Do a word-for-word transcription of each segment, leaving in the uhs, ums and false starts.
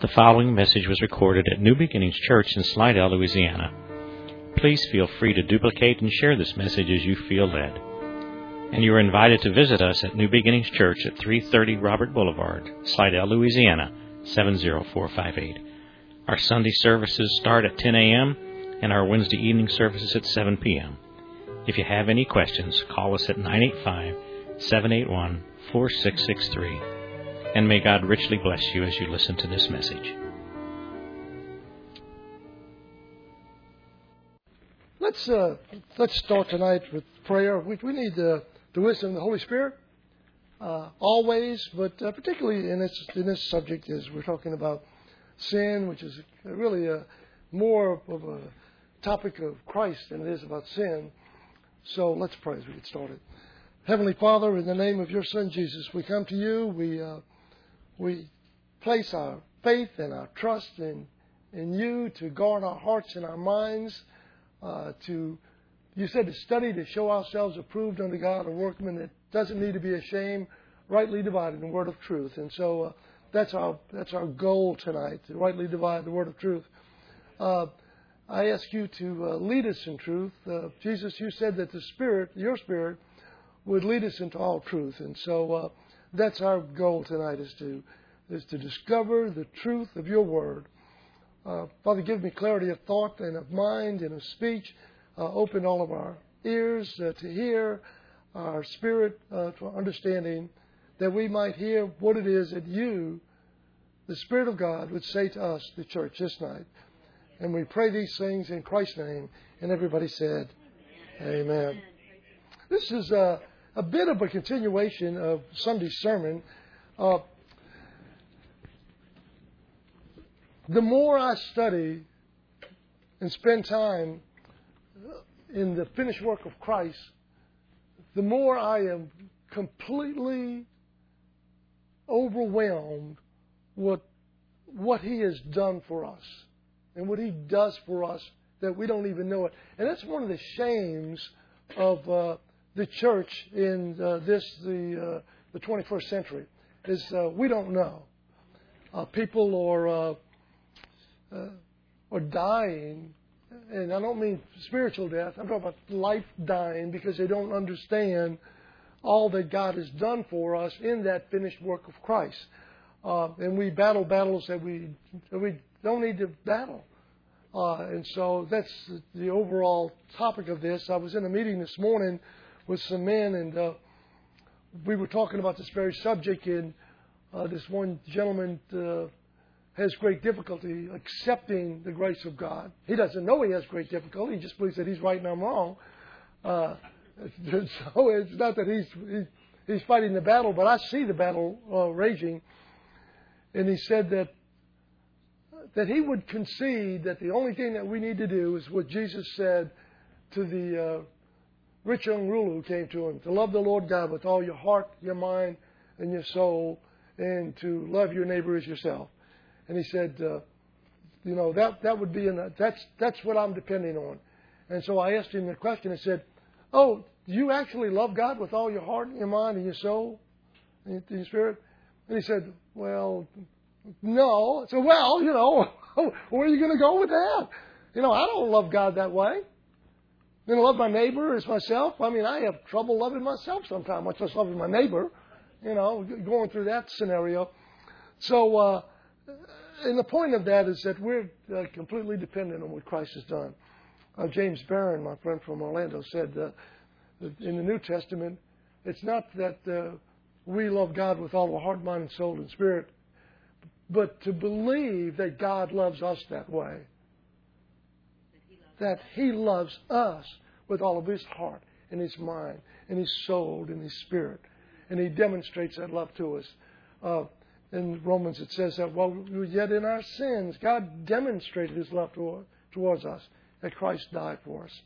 The following message was recorded at New Beginnings Church in Slidell, Louisiana. Please feel free to duplicate and share this message as you feel led. And you are invited to visit us at New Beginnings Church at three thirty Robert Boulevard, Slidell, Louisiana, seven zero four five eight. Our Sunday services start at ten a.m. and our Wednesday evening services at seven p.m. If you have any questions, call us at nine eight five, seven eight one, four six six three. And may God richly bless you as you listen to this message. Let's uh, let's start tonight with prayer. We, we need the, the wisdom of the Holy Spirit uh, always, but uh, particularly in this in this subject as we're talking about sin, which is really a, more of a topic of Christ than it is about sin. So let's pray as we get started. Heavenly Father, in the name of your Son Jesus, we come to you. We uh, we place our faith and our trust in in you to guard our hearts and our minds. Uh, to you said to study to show ourselves approved unto God, a workman that doesn't need to be ashamed, rightly dividing the word of truth. And so uh, that's our that's our goal tonight, to rightly divide the word of truth. Uh, I ask you to uh, lead us in truth. Uh, Jesus, you said that the Spirit, your Spirit, would lead us into all truth. And so uh, that's our goal tonight, is to is to discover the truth of your word. Uh, Father, give me clarity of thought and of mind and of speech. Uh, open all of our ears uh, to hear, our spirit uh, to understanding, that we might hear what it is that you, the Spirit of God, would say to us, the church, this night. And we pray these things in Christ's name. And everybody said, Amen. This is a, a bit of a continuation of Sunday's sermon. Uh, The more I study and spend time in the finished work of Christ, the more I am completely overwhelmed with what He has done for us and what He does for us that we don't even know it. And that's one of the shames of uh, the church in uh, this, the uh, the twenty-first century, is uh, we don't know. Uh, people are... Uh, Uh, or dying, and I don't mean spiritual death, I'm talking about life dying because they don't understand all that God has done for us in that finished work of Christ. Uh, and we battle battles that we that we don't need to battle. Uh, and so that's the overall topic of this. I was in a meeting this morning with some men, and uh, we were talking about this very subject, and uh, this one gentleman uh, has great difficulty accepting the grace of God. He doesn't know he has great difficulty. He just believes that he's right and I'm wrong. Uh, so it's not that he's, he's he's fighting the battle, but I see the battle uh, raging. And he said that that he would concede that the only thing that we need to do is what Jesus said to the uh, rich young ruler who came to him, to love the Lord God with all your heart, your mind, and your soul, and to love your neighbor as yourself. And he said, uh, you know, that that would be, in a, that's that's what I'm depending on. And so I asked him the question. I said, oh, do you actually love God with all your heart and your mind and your soul and your spirit? And he said, well, no. I said, well, you know, where are you going to go with that? You know, I don't love God that way. You know, love my neighbor as myself. I mean, I have trouble loving myself sometimes, much less loving my neighbor, you know, going through that scenario. So, uh, And the point of that is that we're uh, completely dependent on what Christ has done. Uh, James Barron, my friend from Orlando, said uh, that in the New Testament, it's not that uh, we love God with all our heart, mind, and soul and spirit, but to believe that God loves us that way. That He loves us with all of His heart and His mind and His soul and His spirit. And He demonstrates that love to us. Uh, In Romans it says that while we were yet in our sins, God demonstrated His love towards us, that Christ died for us.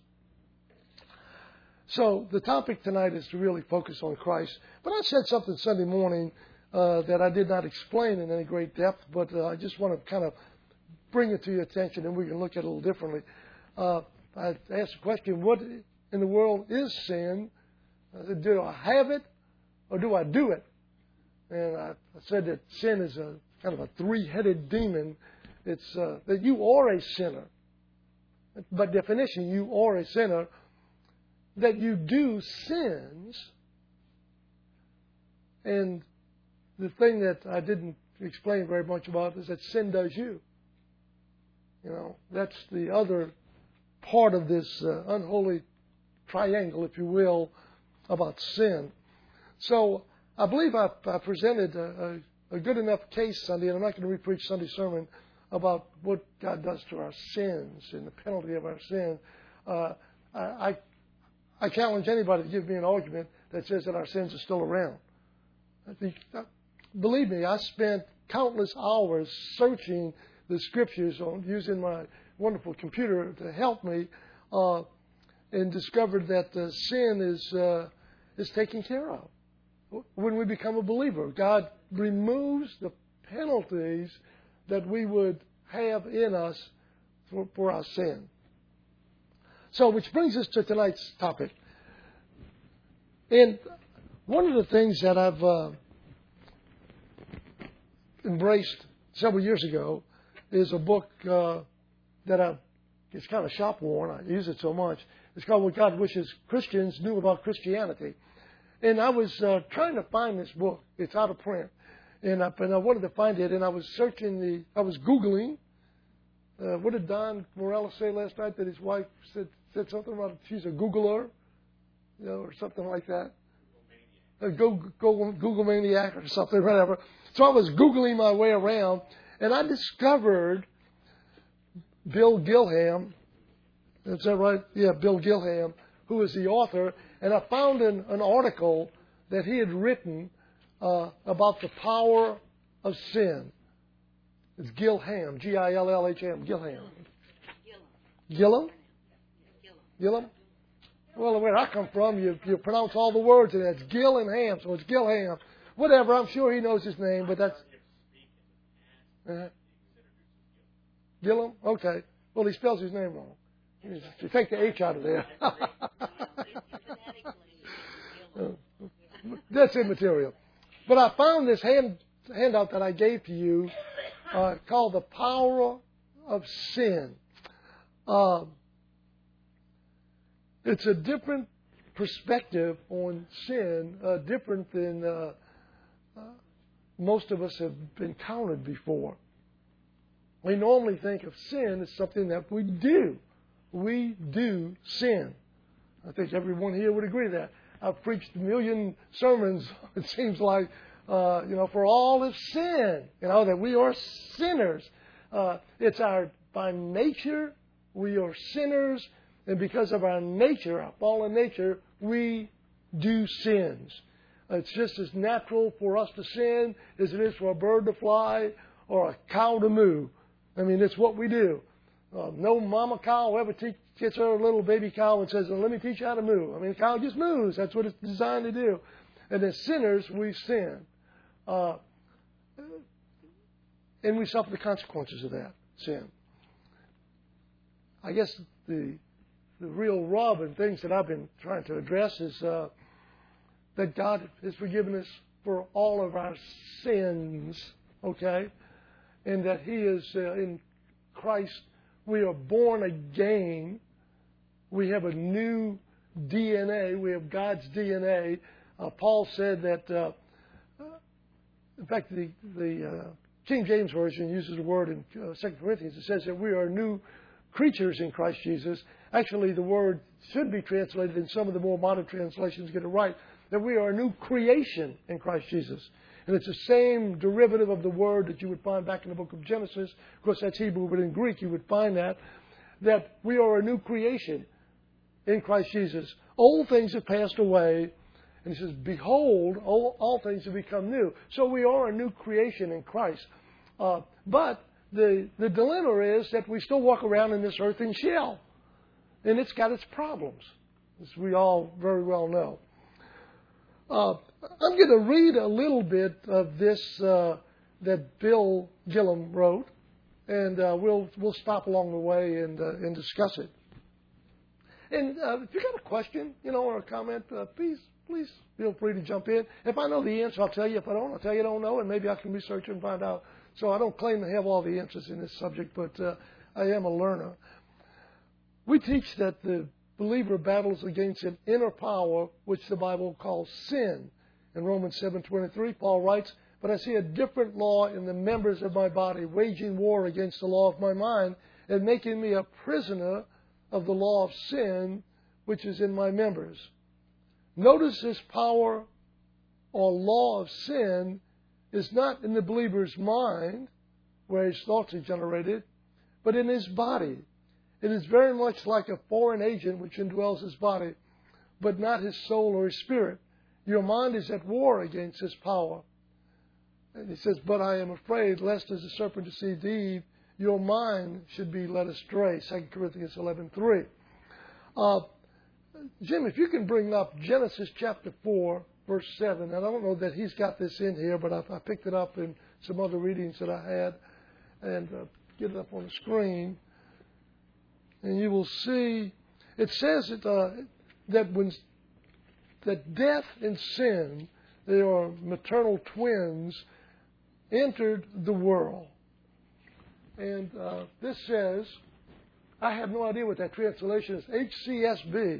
So the topic tonight is to really focus on Christ. But I said something Sunday morning uh, that I did not explain in any great depth, but uh, I just want to kind of bring it to your attention and we can look at it a little differently. Uh, I asked the question, what in the world is sin? I said, do I have it or do I do it? And I said that sin is a kind of a three-headed demon. It's uh, that you are a sinner. By definition, you are a sinner. That you do sins. And the thing that I didn't explain very much about is that sin does you. You know, that's the other part of this uh, unholy triangle, if you will, about sin. So I believe I, I presented a, a, a good enough case Sunday, and I'm not going to re-preach Sunday sermon about what God does to our sins and the penalty of our sin. Uh, I, I, I challenge anybody to give me an argument that says that our sins are still around. I think, uh, believe me, I spent countless hours searching the Scriptures on using my wonderful computer to help me, uh, and discovered that uh, sin is uh, is taken care of when we become a believer. God removes the penalties that we would have in us for, for our sin. So, which brings us to tonight's topic. And one of the things that I've uh, embraced several years ago is a book uh, that I, it's kind of shop worn. I use it so much. It's called What God Wishes Christians Knew About Christianity. And I was uh, trying to find this book. It's out of print. And I, and I wanted to find it, and I was searching the, I was Googling. Uh, what did Don Morales say last night that his wife said said something about she's a Googler, you know, or something like that? A go, go, Google maniac or something, whatever. So I was Googling my way around, and I discovered Bill Gilham. Is that right? Yeah, Bill Gilham, who is the author. And I found an, an article that he had written uh, about the power of sin. It's Gilham, G I L L H M, Gilham. Gilham? Gilham? Well, where I come from, you, you pronounce all the words, and that's Gil and Ham, so it's Gilham. Whatever, I'm sure he knows his name, but that's... Uh-huh. Gilham? Okay. Well, he spells his name wrong. You take the H out of there. That's immaterial. But I found this hand, handout that I gave to you uh, called The Power of Sin. Uh, it's a different perspective on sin, uh, different than uh, uh, most of us have encountered before. We normally think of sin as something that we do. We do sin. I think everyone here would agree that. I've preached a million sermons, it seems like, uh, you know, for all of sin, you know, that we are sinners. Uh, it's our, by nature, we are sinners, and because of our nature, our fallen nature, we do sins. It's just as natural for us to sin as it is for a bird to fly or a cow to moo. I mean, it's what we do. Uh, no mama cow ever teach, gets her little baby cow and says, let me teach you how to moo. I mean, the cow just moos. That's what it's designed to do. And as sinners, we sin. Uh, and we suffer the consequences of that sin. I guess the the real rub and things that I've been trying to address is uh, that God has forgiven us for all of our sins, okay? And that He is uh, in Christ. We are born again. We have a new D N A. We have God's D N A. Uh, Paul said that, uh, in fact, the, the uh, King James Version uses the word in uh, Second Corinthians. It says that we are new creatures in Christ Jesus. Actually, the word should be translated, in some of the more modern translations get it right, that we are a new creation in Christ Jesus. And it's the same derivative of the word that you would find back in the book of Genesis. Of course, that's Hebrew, but in Greek you would find that, that we are a new creation in Christ Jesus. Old things have passed away, and He says, behold, all, all things have become new. So we are a new creation in Christ. Uh, but the, the dilemma is that we still walk around in this earthen shell. And it's got its problems, as we all very well know. Uh, I'm going to read a little bit of this uh, that Bill Gilham wrote, and uh, we'll we'll stop along the way and uh, and discuss it. And uh, if you got a question, you know, or a comment, uh, please please feel free to jump in. If I know the answer, I'll tell you. If I don't, I'll tell you I don't know, and maybe I can research and find out. So I don't claim to have all the answers in this subject, but uh, I am a learner. We teach that the believer battles against an inner power, which the Bible calls sin. In Romans seven twenty-three, Paul writes, "But I see a different law in the members of my body, waging war against the law of my mind, and making me a prisoner of the law of sin, which is in my members." Notice this power or law of sin is not in the believer's mind, where his thoughts are generated, but in his body. It is very much like a foreign agent which indwells his body, but not his soul or his spirit. Your mind is at war against this power. And he says, "But I am afraid, lest as the serpent deceived Eve, your mind should be led astray." Second Corinthians eleven three. Uh, Jim, if you can bring up Genesis chapter four, verse seven. And I don't know that he's got this in here, but I, I picked it up in some other readings that I had. And uh, get it up on the screen. And you will see, it says that, uh, that when that death and sin, they are maternal twins, entered the world. And uh, this says, I have no idea what that translation is, H C S B.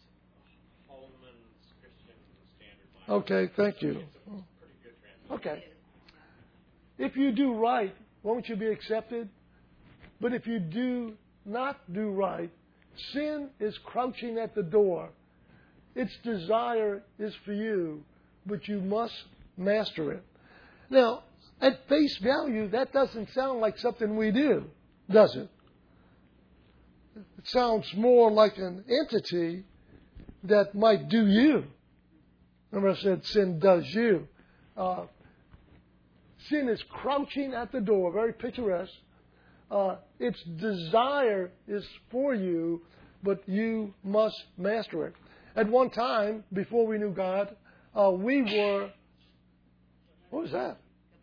Okay, thank you. Okay. If you do right, won't you be accepted? But if you do not do right, sin is crouching at the door. Its desire is for you, but you must master it. Now, at face value, that doesn't sound like something we do, does it? It sounds more like an entity that might do you. Remember I said sin does you. Uh, sin is crouching at the door, very picturesque. Uh, its desire is for you, but you must master it. At one time, before we knew God, uh, we were... What was that?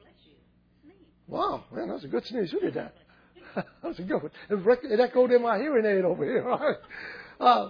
Wow, man, that was a good sneeze. Who did that? That was a good one. It echoed in my hearing aid over here. All right. Uh,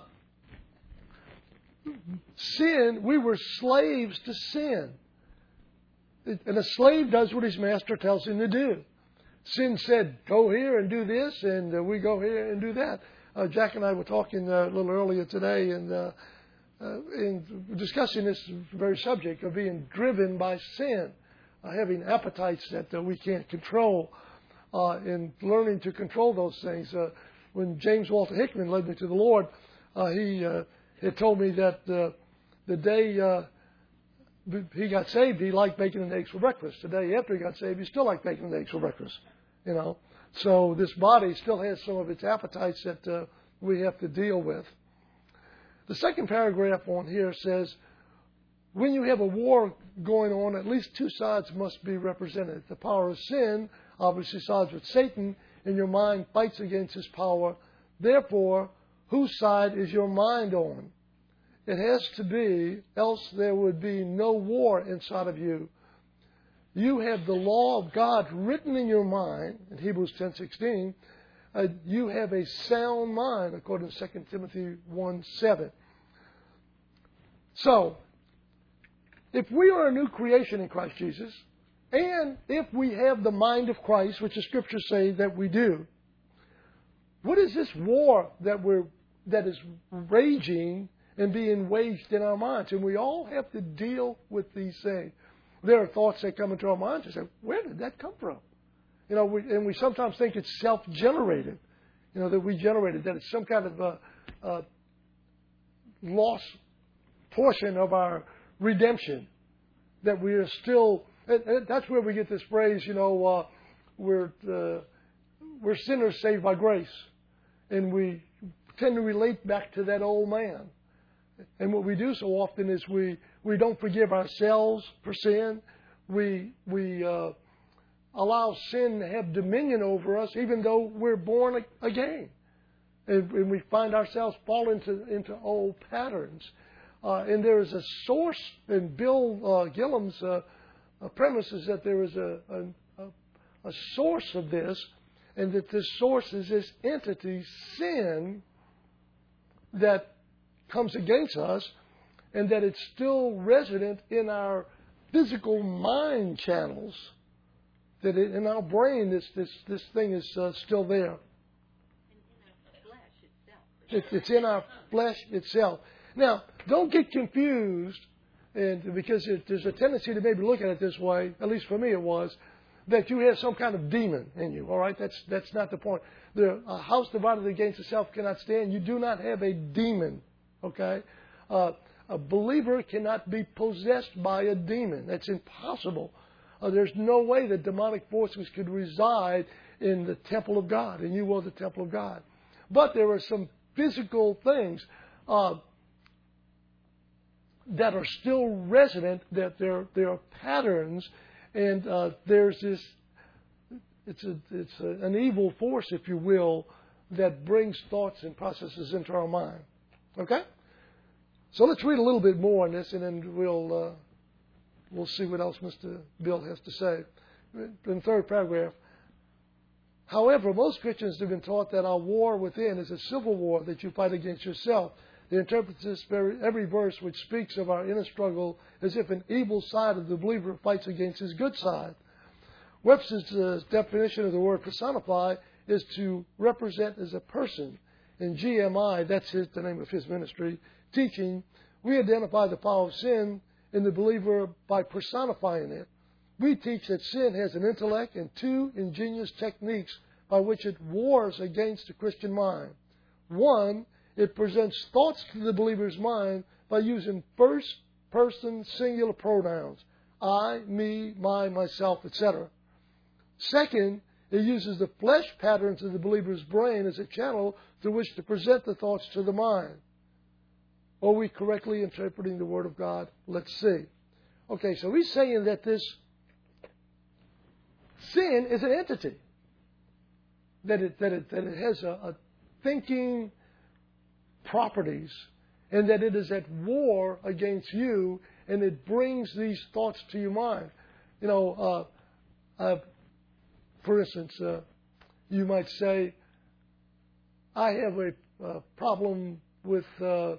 sin, we were slaves to sin. And a slave does what his master tells him to do. Sin said, go here and do this, and uh, we go here and do that. Uh, Jack and I were talking uh, a little earlier today and uh, uh, in discussing this very subject of being driven by sin, uh, having appetites that uh, we can't control, uh, and learning to control those things. Uh, when James Walter Hickman led me to the Lord, uh, he uh, had told me that uh, the day uh, he got saved, he liked bacon and eggs for breakfast. The day after he got saved, he still liked bacon and eggs for breakfast. You know, so this body still has some of its appetites that uh, we have to deal with. The second paragraph on here says, when you have a war going on, at least two sides must be represented. The power of sin obviously sides with Satan, and your mind fights against his power. Therefore, whose side is your mind on? It has to be, else there would be no war inside of you. You have the law of God written in your mind, in Hebrews ten sixteen. Uh, you have a sound mind, according to Second Timothy one seven. So, if we are a new creation in Christ Jesus, and if we have the mind of Christ, which the Scriptures say that we do, what is this war that we're that is raging and being waged in our minds? And we all have to deal with these things. There are thoughts that come into our minds and say, where did that come from? You know, we, and we sometimes think it's self-generated, you know, that we generated, that it's some kind of a, a lost portion of our redemption, that we are still, and, and that's where we get this phrase, you know, uh, we're, uh, we're sinners saved by grace. And we tend to relate back to that old man. And what we do so often is we, we don't forgive ourselves for sin. We we uh, allow sin to have dominion over us, even though we're born again. And, and we find ourselves fall into, into old patterns. Uh, and there is a source, and Bill uh, Gillum's uh, uh, premise is that there is a, a, a source of this, and that this source is this entity, sin, that comes against us, and that it's still resident in our physical mind channels, that it, in our brain this this this thing is uh, still there. It, it's in our flesh itself. Now, don't get confused, and because it, there's a tendency to maybe look at it this way. At least for me, it was that you have some kind of demon in you. All right, that's that's not the point. The a house divided against itself cannot stand. You do not have a demon. Okay, uh, a believer cannot be possessed by a demon. That's impossible. Uh, there's no way that demonic forces could reside in the temple of God, and you are the temple of God. But there are some physical things uh, that are still resident. That there there are patterns, and uh, there's this. It's a it's a, an evil force, if you will, that brings thoughts and processes into our mind. Okay, so let's read a little bit more on this, and then we'll uh, we'll see what else Mister Bill has to say. In the third paragraph. However, most Christians have been taught that our war within is a civil war that you fight against yourself. They interpret this very, every verse which speaks of our inner struggle as if an evil side of the believer fights against his good side. Webster's uh, definition of the word personify is to represent as a person. In G M I, that's his, the name of his ministry, teaching, we identify the power of sin in the believer by personifying it. We teach that sin has an intellect and two ingenious techniques by which it wars against the Christian mind. One, it presents thoughts to the believer's mind by using first-person singular pronouns, I, me, my, myself, et cetera. Second, it uses the flesh patterns of the believer's brain as a channel through which to present the thoughts to the mind. Are we correctly interpreting the Word of God? Let's see. Okay, so he's saying that this sin is an entity, that it that it that it has a, a thinking properties, and that it is at war against you, and it brings these thoughts to your mind. You know, uh, uh, for instance, uh, you might say, I have a, a problem with uh,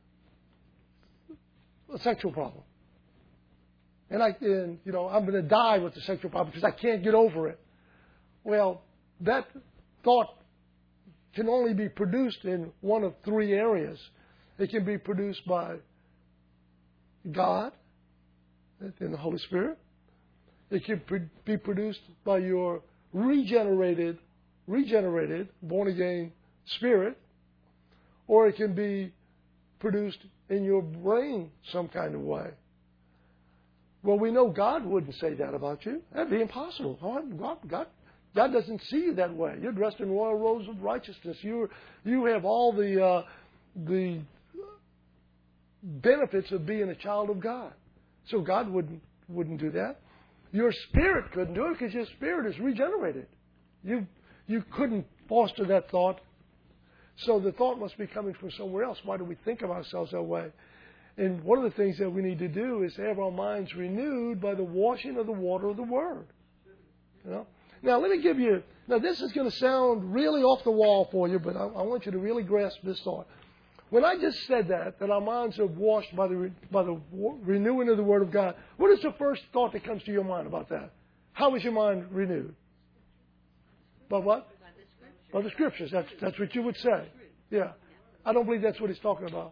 a sexual problem. And I, and, you know, I'm going to die with the sexual problem because I can't get over it. Well, that thought can only be produced in one of three areas. It can be produced by God, in the Holy Spirit. It can be produced by your regenerated, regenerated, born-again spirit. Or it can be produced in your brain some kind of way. Well, we know God wouldn't say that about you. That'd be impossible. God, God, God doesn't see you that way. You're dressed in royal robes of righteousness. You you have all the uh, the benefits of being a child of God. So God wouldn't wouldn't do that. Your spirit couldn't do it because your spirit is regenerated. You you couldn't foster that thought. So the thought must be coming from somewhere else. Why do we think of ourselves that way? And one of the things that we need to do is have our minds renewed by the washing of the water of the Word. You know? Now, let me give you... Now, this is going to sound really off the wall for you, but I, I want you to really grasp this thought. When I just said that, that our minds are washed by the, by the renewing of the Word of God, what is the first thought that comes to your mind about that? How is your mind renewed? By what? By the Scriptures. That's, that's what you would say. Yeah. I don't believe that's what he's talking about.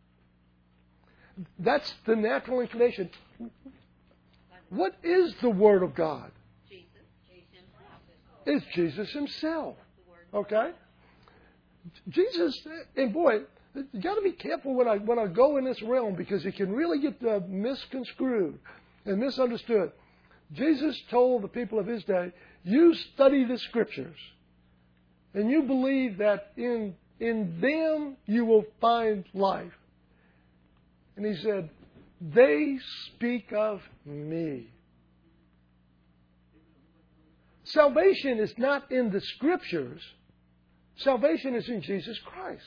That's the natural inclination. What is the Word of God? It's Jesus Himself. Okay? Jesus, and boy, you got to be careful when I when I go in this realm because it can really get uh, misconstrued and misunderstood. Jesus told the people of His day, "You study the Scriptures, and you believe that in in them you will find life." And He said, they speak of me. Salvation is not in the Scriptures. Salvation is in Jesus Christ.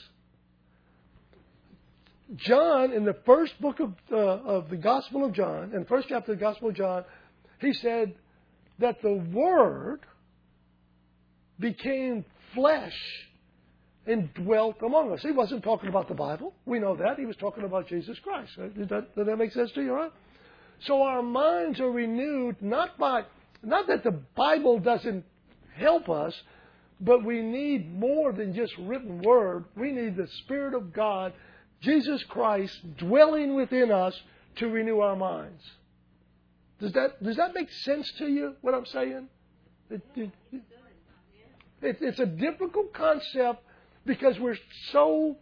John, in the first book of, uh, of the Gospel of John, in the first chapter of the Gospel of John, he said that the Word became flesh and dwelt among us. He wasn't talking about the Bible. We know that. He was talking about Jesus Christ. Does that, does that make sense to you, right? So our minds are renewed not by, not that the Bible doesn't help us, but we need more than just written word. We need the Spirit of God, Jesus Christ, dwelling within us to renew our minds. Does that does that make sense to you, what I'm saying? It, it, it, it's a difficult concept because we're so,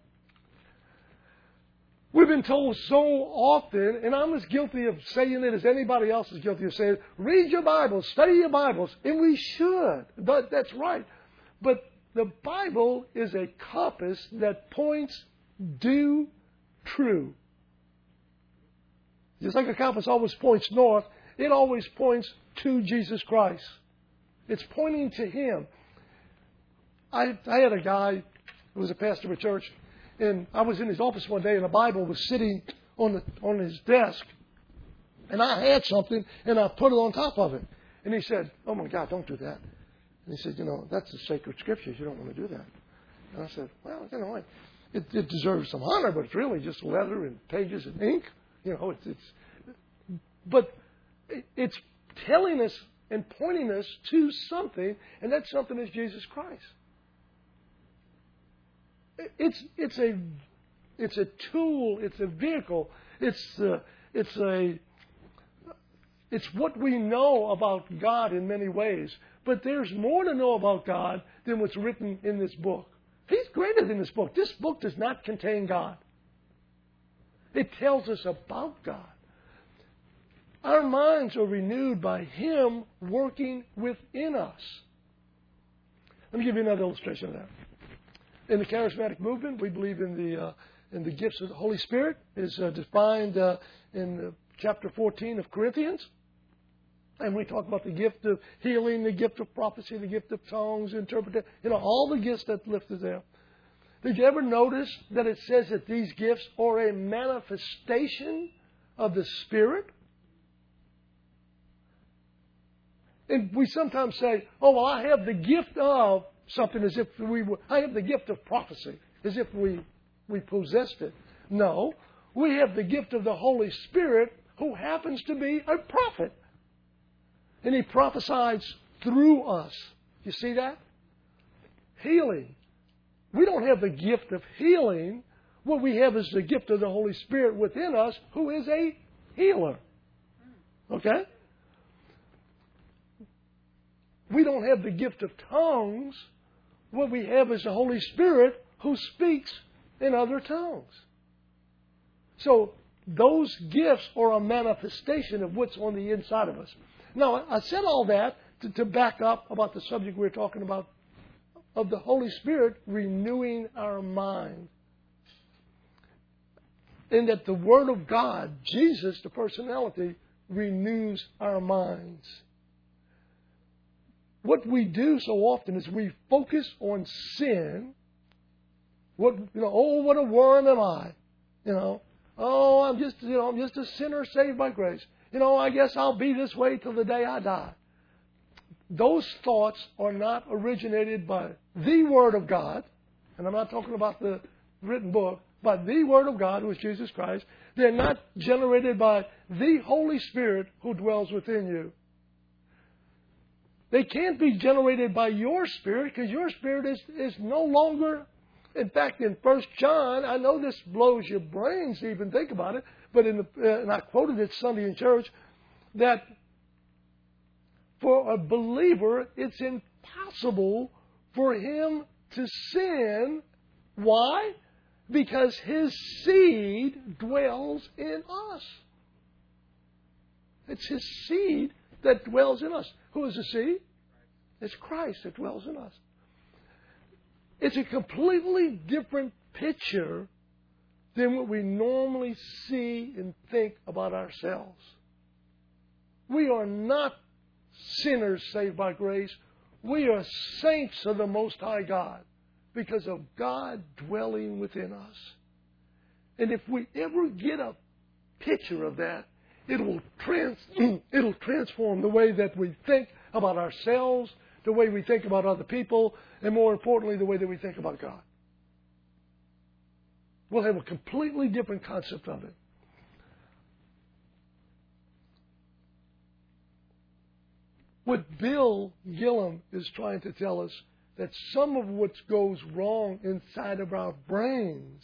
we've been told so often, and I'm as guilty of saying it as anybody else is guilty of saying it, read your Bibles, study your Bibles, and we should. But that's right. But the Bible is a compass that points due true. Just like a compass always points north, it always points to Jesus Christ. It's pointing to Him. I, I had a guy who was a pastor of a church, and I was in his office one day, and a Bible was sitting on the, on his desk, and I had something, and I put it on top of it. And he said, "Oh my God, don't do that." And he said, "You know, that's the sacred scriptures. You don't want to do that." And I said, "Well, you know, it, it deserves some honor, but it's really just leather and pages and ink. You know, it's, it's but it's telling us and pointing us to something, and that something is Jesus Christ. It's it's a it's a tool. It's a vehicle. It's uh, it's a it's what we know about God in many ways. But there's more to know about God than what's written in this book. He's greater than this book. This book does not contain God. It tells us about God. Our minds are renewed by Him working within us. Let me give you another illustration of that. In the charismatic movement, we believe in the uh, in the gifts of the Holy Spirit, is uh, defined uh, in uh, chapter fourteen of Corinthians. And we talk about the gift of healing, the gift of prophecy, the gift of tongues, interpretation, you know, all the gifts that listed there. Did you ever notice that it says that these gifts are a manifestation of the Spirit? And we sometimes say, "Oh, well, I have the gift of something," as if we were, I have the gift of prophecy, as if we, we possessed it. No, we have the gift of the Holy Spirit, who happens to be a prophet. And He prophesies through us. You see that? Healing. We don't have the gift of healing. What we have is the gift of the Holy Spirit within us, who is a healer. Okay? We don't have the gift of tongues. What we have is the Holy Spirit who speaks in other tongues. So those gifts are a manifestation of what's on the inside of us. Now, I said all that to, to back up about the subject we we're talking about of the Holy Spirit renewing our mind. And that the Word of God, Jesus, the personality, renews our minds. What we do so often is we focus on sin. What you know? Oh, what a worm am I? You know? Oh, I'm just you know I'm just a sinner saved by grace. You know, I guess I'll be this way till the day I die. Those thoughts are not originated by the Word of God, and I'm not talking about the written book, but the Word of God, who is Jesus Christ. They're not generated by the Holy Spirit who dwells within you. They can't be generated by your spirit, because your spirit is, is no longer... In fact, in First John, I know this blows your brains to even think about it, but in the, uh, and I quoted it Sunday in church, that for a believer, it's impossible for him to sin. Why? Because his seed dwells in us. It's His seed that dwells in us. Who is the seed? It's Christ that dwells in us. It's a completely different picture than what we normally see and think about ourselves. We are not sinners saved by grace. We are saints of the Most High God because of God dwelling within us. And if we ever get a picture of that, it will trans- it'll transform the way that we think about ourselves, the way we think about other people, and more importantly, the way that we think about God. we'll have a completely different concept of it. What Bill Gillum is trying to tell us, that some of what goes wrong inside of our brains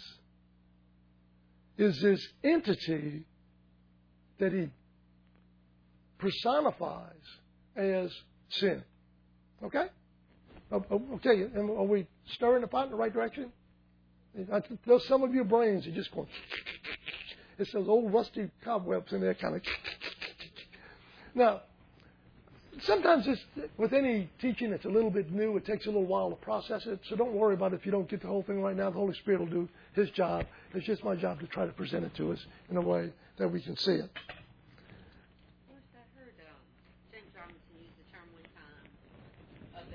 is this entity that he personifies as sin. Okay? Okay, and are we stirring the pot in the right direction? There's some of your brains are just going, it's those old rusty cobwebs in there kind of. Now, sometimes it's, with any teaching that's a little bit new, it takes a little while to process it. So don't worry about it if you don't get the whole thing right now. The Holy Spirit will do His job. It's just my job to try to present it to us in a way that we can see it. I heard um, James Robinson use the term one time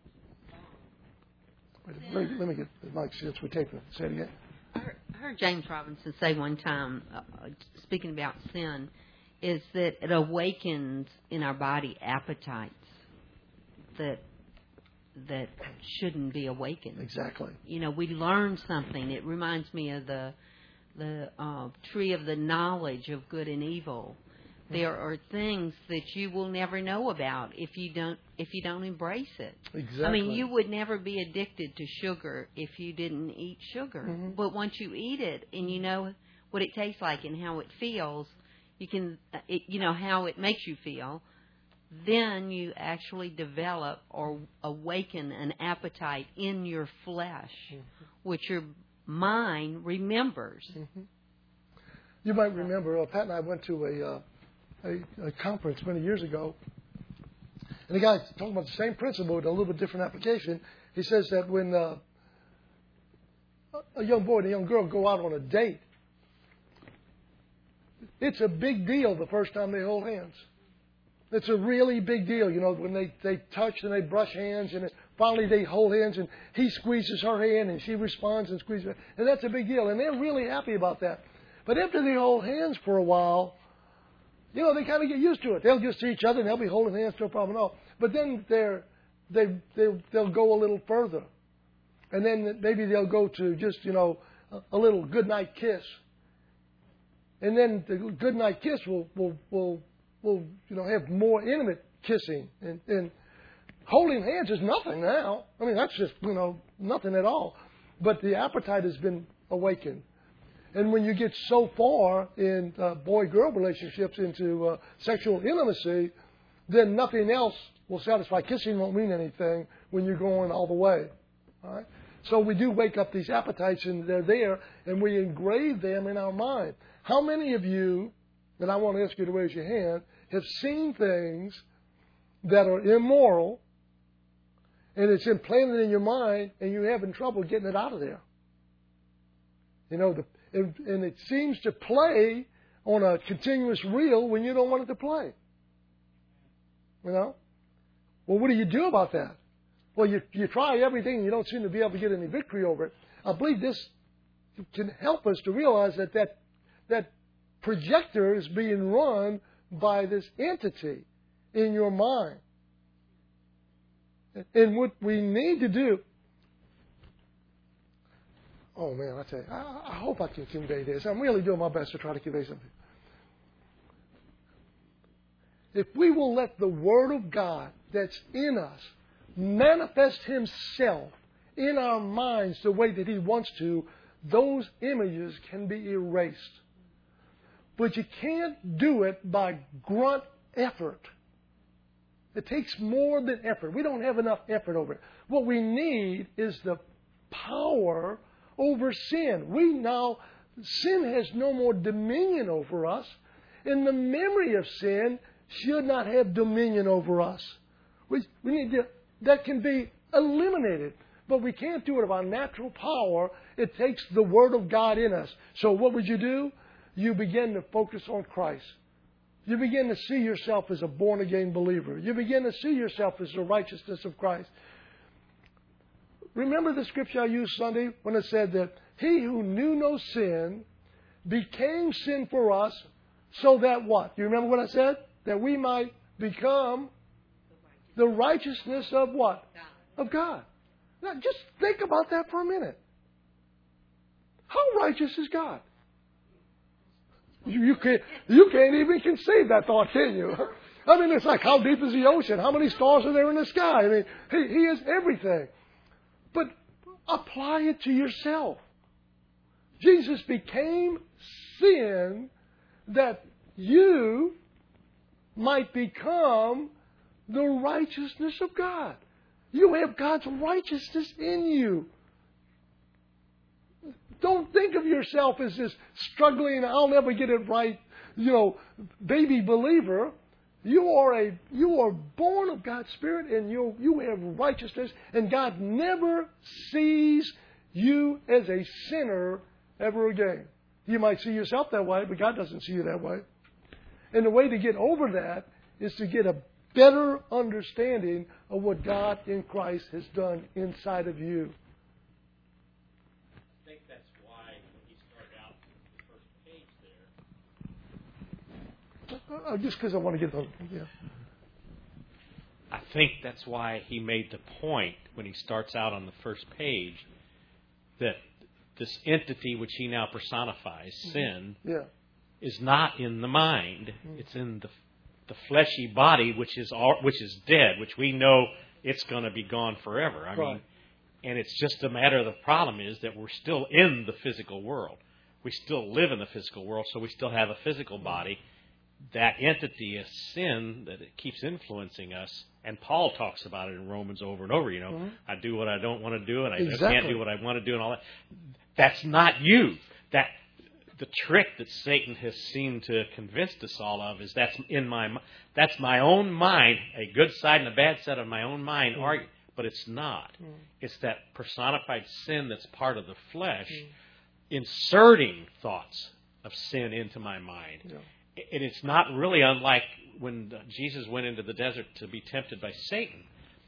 about um, Let me, let me get the mic since we're taping it. Say it again. I heard, I heard James Robinson say one time, uh, speaking about sin, is that it awakens in our body appetites that that shouldn't be awakened. Exactly. You know, we learn something. It reminds me of the the uh, tree of the knowledge of good and evil. There are things that you will never know about if you don't if you don't embrace it. Exactly. I mean, you would never be addicted to sugar if you didn't eat sugar. Mm-hmm. But once you eat it and you know what it tastes like and how it feels, you can, it, you know, how it makes you feel, then you actually develop or awaken an appetite in your flesh, mm-hmm. which your mind remembers. Mm-hmm. You might remember, uh, Pat and I went to a, uh, a, a conference many years ago, and the guy talking about the same principle with a little bit different application. He says that when uh, a young boy and a young girl go out on a date, it's a big deal the first time they hold hands. It's a really big deal, you know, when they, they touch and they brush hands and it, finally they hold hands and he squeezes her hand and she responds and squeezes her. And that's a big deal. And they're really happy about that. But after they hold hands for a while, you know, they kind of get used to it. They'll just see each other and they'll be holding hands, no problem at all. But then they're, they, they, they'll go a little further. And then maybe they'll go to just, you know, a, a little goodnight kiss. And then the goodnight kiss will, will, will, will, you know, have more intimate kissing. And, and holding hands is nothing now. I mean, that's just, you know, nothing at all. But the appetite has been awakened. And when you get so far in uh, boy-girl relationships into uh, sexual intimacy, then nothing else will satisfy. Kissing won't mean anything when you're going all the way. All right? So we do wake up these appetites, and they're there, and we engrave them in our mind. How many of you, and I want to ask you to raise your hand, have seen things that are immoral, and it's implanted in your mind, and you're having trouble getting it out of there? You know, the, and, and it seems to play on a continuous reel when you don't want it to play. You know? Well, what do you do about that? Well, you, you try everything and you don't seem to be able to get any victory over it. I believe this can help us to realize that that, that projector is being run by this entity in your mind. And what we need to do... Oh, man, I tell you, I, I hope I can convey this. I'm really doing my best to try to convey something. If we will let the Word of God that's in us manifest Himself in our minds the way that He wants to, those images can be erased. But you can't do it by grunt effort. It takes more than effort. We don't have enough effort over it. What we need is the power over sin. We now, sin has no more dominion over us, and the memory of sin should not have dominion over us. We, we need to, that can be eliminated, but we can't do it by natural power. It takes the Word of God in us. So what would you do? You begin to focus on Christ. You begin to see yourself as a born-again believer. You begin to see yourself as the righteousness of Christ. Remember the scripture I used Sunday when it said that He who knew no sin became sin for us so that what? You remember what I said? That we might become the righteousness of what? Of God. Now just think about that for a minute. How righteous is God? You, you can't you can't even conceive that thought, can you? I mean, it's like, how deep is the ocean? How many stars are there in the sky? I mean, He, he is everything. But apply it to yourself. Jesus became sin that you might become the righteousness of God. You have God's righteousness in you. Don't think of yourself as this struggling, I'll never get it right, you know, baby believer. You are a you are born of God's Spirit, and you you have righteousness, and God never sees you as a sinner ever again. You might see yourself that way, but God doesn't see you that way. And the way to get over that is to get a better understanding of what God in Christ has done inside of you. I think that's why when he started out the first page there. Uh, just because I want to get the yeah. I think that's why he made the point when he starts out on the first page that this entity which he now personifies, mm-hmm. sin, yeah. is not in the mind. Mm-hmm. It's in the the fleshy body, which is all, which is dead, which we know it's going to be gone forever. I right. mean, and it's just a matter of the problem is that we're still in the physical world. We still live in the physical world, so we still have a physical body. That entity is sin that it keeps influencing us. And Paul talks about it in Romans over and over. You know, mm-hmm. I do what I don't want to do, and I exactly. can't do what I want to do, and all that. That's not you. That the trick that Satan has seemed to convince us all of is that's in my that's my own mind, a good side and a bad side of my own mind. Mm-hmm. Argue, but it's not. Mm-hmm. It's that personified sin that's part of the flesh, mm-hmm. inserting thoughts of sin into my mind. Yeah. And it's not really unlike when Jesus went into the desert to be tempted by Satan.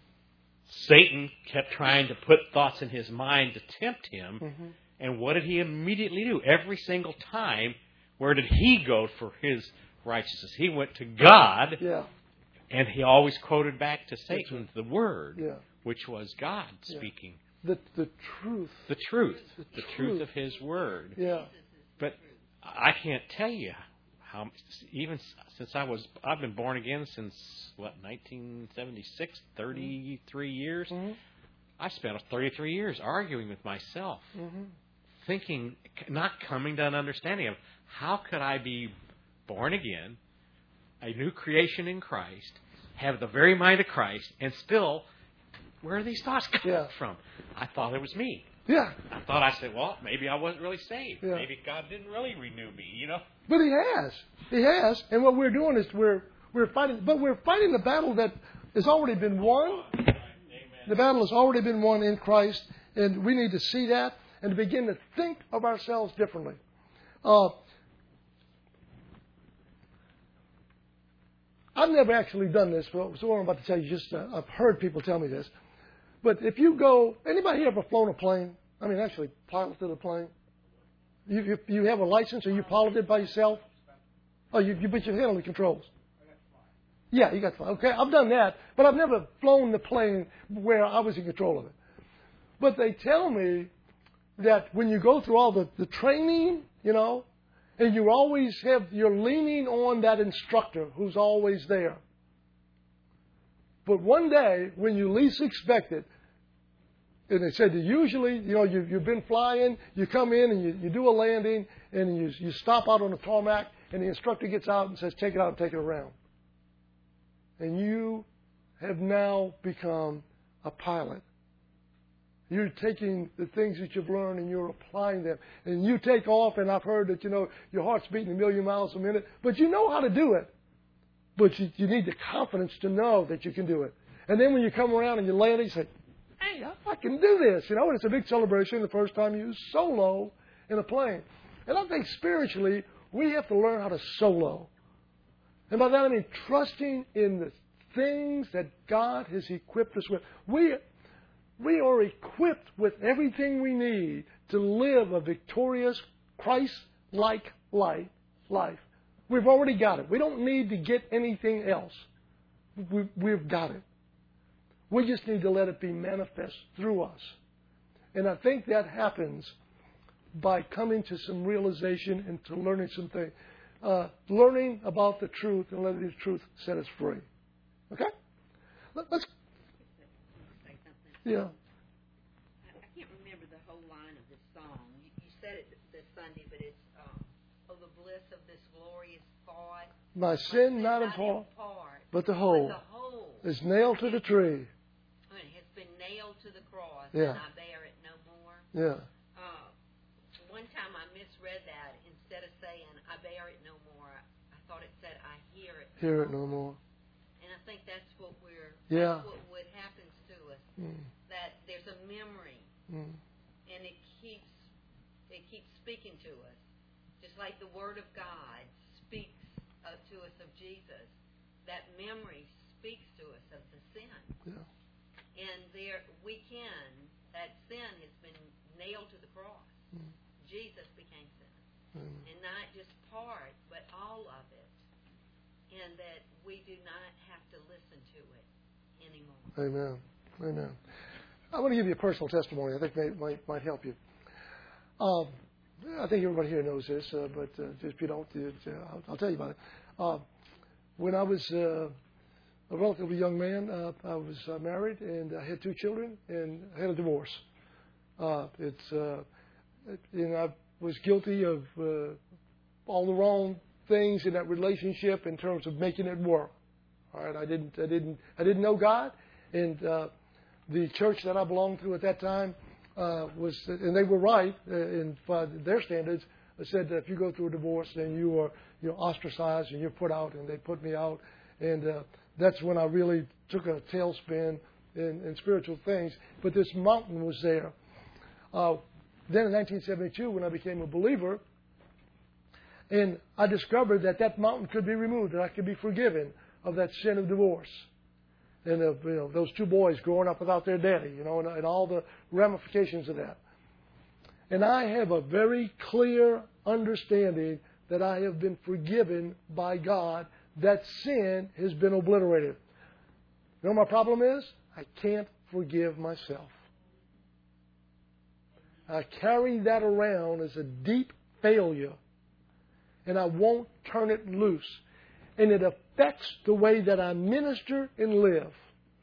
Satan kept trying to put thoughts in his mind to tempt him. Mm-hmm. And what did he immediately do? Every single time, where did he go for his righteousness? He went to God. Yeah. And he always quoted back to Satan right. the word, yeah. which was God yeah. speaking. The the truth. The truth. The, the truth. truth of his word. Yeah. But I can't tell you how, even since I was, I've been born again since, what, nineteen seventy-six, thirty-three years. Mm-hmm. I spent thirty-three years arguing with myself, mm-hmm. thinking, not coming to an understanding of how could I be born again, a new creation in Christ, have the very mind of Christ, and still, where are these thoughts coming yeah. from? I thought it was me. Yeah. I thought I said, well, maybe I wasn't really saved. Yeah. Maybe God didn't really renew me, you know? But He has. He has. And what we're doing is we're we're fighting, but we're fighting the battle that has already been won. Amen. The battle has already been won in Christ, and we need to see that and to begin to think of ourselves differently. Uh, I've never actually done this, so what I'm about to tell you, just uh, I've heard people tell me this. But if you go, anybody here ever flown a plane? I mean, actually piloted a plane? You, you, you have a license, or you piloted by yourself? Oh, you, you but you handle the controls. Yeah, you got to fly. Okay, I've done that, but I've never flown the plane where I was in control of it. But they tell me that when you go through all the, the training, you know, and you always have, you're leaning on that instructor who's always there. But one day, when you least expect it, and they said that usually, you know, you've, you've been flying, you come in and you, you do a landing, and you, you stop out on the tarmac, and the instructor gets out and says, take it out and take it around. And you have now become a pilot. You're taking the things that you've learned and you're applying them. And you take off, and I've heard that, you know, your heart's beating a million miles a minute, but you know how to do it. But you, you need the confidence to know that you can do it. And then when you come around and you land, you say, hey, I can do this. You know, and it's a big celebration the first time you solo in a plane. And I think spiritually, we have to learn how to solo. And by that I mean trusting in the things that God has equipped us with. We, we are equipped with everything we need to live a victorious, Christ-like life. life. We've already got it. We don't need to get anything else. We've, we've got it. We just need to let it be manifest through us. And I think that happens by coming to some realization and to learning some things. Uh, learning about the truth and letting the truth set us free. Okay? Let, let's. Say something. Yeah. I, I can't remember the whole line of this song. You, you said it this Sunday, but it's um, oh, the bliss of this glorious thought. My My sin not in not part, in part, but the but whole the whole is nailed to the tree. it has been nailed to the cross, Yeah. and I bear it no more. Yeah. Uh, one time I misread that. Instead of saying, I bear it no more, I thought it said, I hear it. Hear it no more. And I think that's what we're, Yeah. that's what, what happens to us. Mm. That there's a memory, Mm. and it keeps, it keeps speaking to us. Just like the Word of God speaks uh, to us of Jesus, that memory speaks to us of the sin. Yeah. And there, we can, that sin has been nailed to the cross. Mm. Jesus became sin. Mm. And not just part, but all of it. And that we do not have to listen to it anymore. Amen. Amen. I want to give you a personal testimony. I think may, might might help you. Um, I think everybody here knows this, uh, but uh, if you don't, uh, I'll, I'll tell you about it. Uh, when I was uh, a relatively young man, uh, I was uh, married and I had two children and I had a divorce. Uh, it's uh, it, and I was guilty of uh, all the wrong things in that relationship in terms of making it work. All right, I didn't, I didn't, I didn't know God, and uh, the church that I belonged to at that time uh, was, and they were right uh, in uh, their standards. Said that if you go through a divorce, then you are you're ostracized and you're put out, and they put me out, and uh, that's when I really took a tailspin in, in spiritual things. But this mountain was there. Uh, Then in nineteen seventy-two, when I became a believer, and I discovered that that mountain could be removed, that I could be forgiven of that sin of divorce, and of, you know, those two boys growing up without their daddy, you know, and, and all the ramifications of that. And I have a very clear understanding that I have been forgiven by God. That sin has been obliterated. You know what my problem is? I can't forgive myself. I carry that around as a deep failure, and I won't turn it loose. And it affects the way that I minister and live.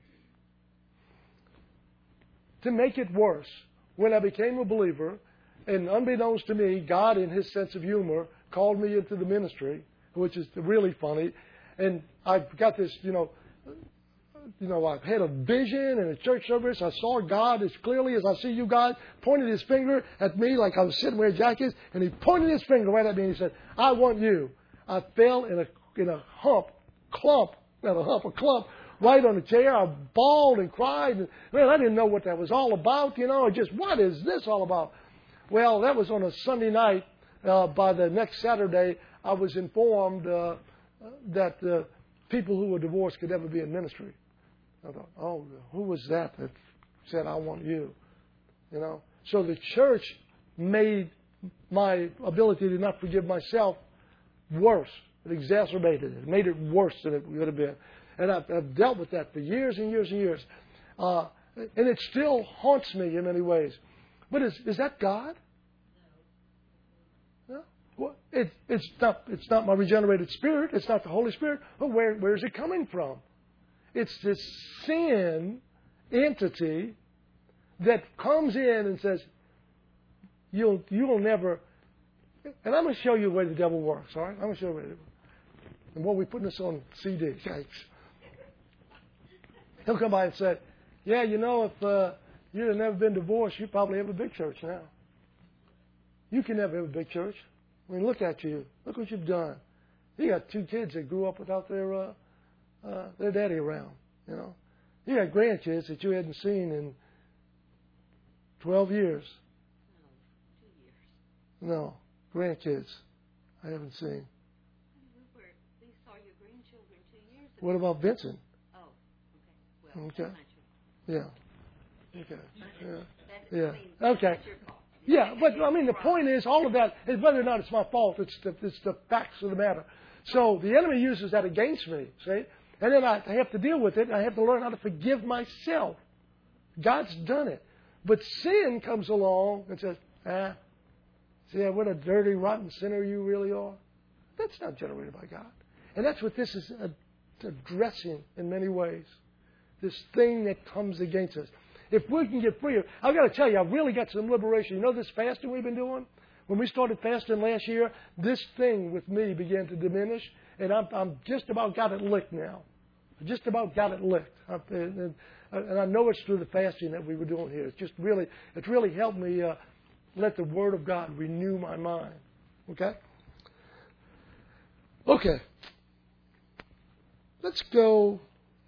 To make it worse, when I became a believer, and unbeknownst to me, God, in His sense of humor, called me into the ministry, which is really funny. And I've got this, you know, You know, I've had a vision in a church service. I saw God as clearly as I see you, God, pointed His finger at me like I was sitting wearing jackets, and He pointed His finger right at me and He said, I want you. I fell in a in a hump, clump, not a hump, a clump, right on the chair. I bawled and cried. And, man, I didn't know what that was all about, you know. Just, what is this all about? Well, that was on a Sunday night. Uh, by the next Saturday, I was informed uh, that uh, people who were divorced could never be in ministry. I thought, oh, who was that that said, I want you? You know? So the church made my ability to not forgive myself worse. It exacerbated it. It made it worse than it would have been. And I've, I've dealt with that for years and years and years. Uh, and it still haunts me in many ways. But is, is that God? No. Well, it, it's not. It's not my regenerated spirit. It's not the Holy Spirit. But where, where is it coming from? It's this sin entity that comes in and says, "You'll you'll never." And I'm going to show you the way the devil works. All right, I'm going to show you. The way it, and what we putting this on C D. Yikes. He'll come by and say, "Yeah, you know, if uh, you'd have never been divorced, you probably have a big church now. You can never have a big church. I mean, look at you. Look what you've done. You got two kids that grew up without their uh, uh, their daddy around. You know, you got grandkids that you hadn't seen in twelve years. No, grandkids I haven't seen. We, were, we saw your grandchildren two years ago. What about Vincent? Oh, okay. Well, Okay. I'm not Yeah. Okay. Yeah. That's, Yeah. I mean, Okay. that's your fault. Yeah, but I mean, the point is, all of that is whether or not it's my fault. It's the, it's the facts of the matter. So the enemy uses that against me, see? And then I, I have to deal with it, and I have to learn how to forgive myself. God's done it. But sin comes along and says, ah, See what a dirty, rotten sinner you really are? That's not generated by God. And that's what this is addressing in many ways. This thing that comes against us. If we can get free, I've got to tell you, I've really got some liberation. You know this fasting we've been doing? When we started fasting last year, this thing with me began to diminish, and I'm, I'm just about got it licked now. I just about got it licked. I, and, and I know it's through the fasting that we were doing here. It's just really, it's really helped me uh, let the Word of God renew my mind. Okay? Okay. Let's go.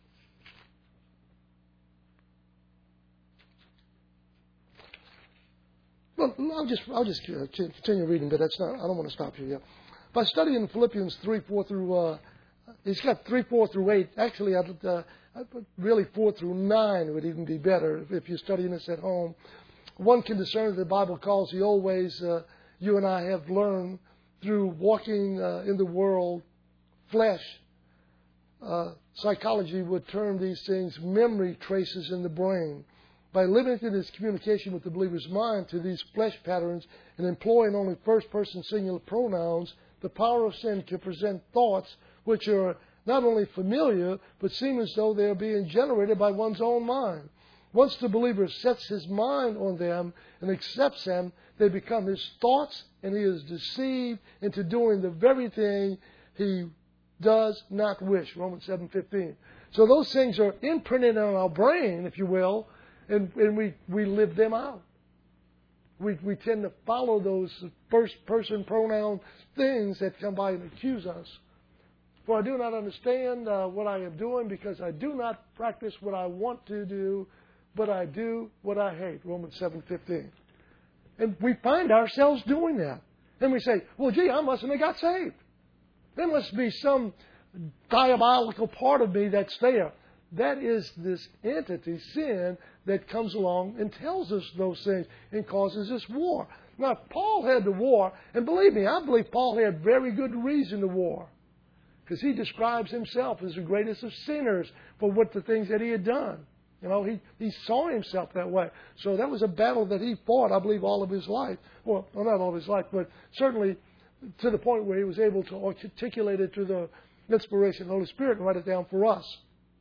Well, I'll just I'll just uh, continue reading, but that's not. I don't want to stop you yet. By studying Philippians three four through, uh, he's got three four through eight. Actually, I'd, uh, I'd really four through nine would even be better if you're studying this at home. One can discern that the Bible calls the old ways uh, you and I have learned through walking uh, in the world, flesh. Uh, psychology would term these things memory traces in the brain. By limiting its communication with the believer's mind to these flesh patterns and employing only first-person singular pronouns, the power of sin can present thoughts which are not only familiar, but seem as though they are being generated by one's own mind. Once the believer sets his mind on them and accepts them, they become his thoughts, and he is deceived into doing the very thing he does not wish. Romans seven fifteen. So those things are imprinted on our brain, if you will, and, and we, we live them out. We, we tend to follow those first-person pronoun things that come by and accuse us. For I do not understand uh, what I am doing because I do not practice what I want to do, but I do what I hate. Romans seven fifteen. And we find ourselves doing that. And we say, well, gee, I mustn't have got saved. There must be some diabolical part of me that's there. That is this entity, sin, that comes along and tells us those things and causes this war. Now, Paul had the war, and believe me, I believe Paul had very good reason to war. Because he describes himself as the greatest of sinners for what the things that he had done. You know, he, he saw himself that way. So that was a battle that he fought, I believe, all of his life. Well, well not all of his life, but certainly to the point where he was able to articulate it through the inspiration of the Holy Spirit and write it down for us.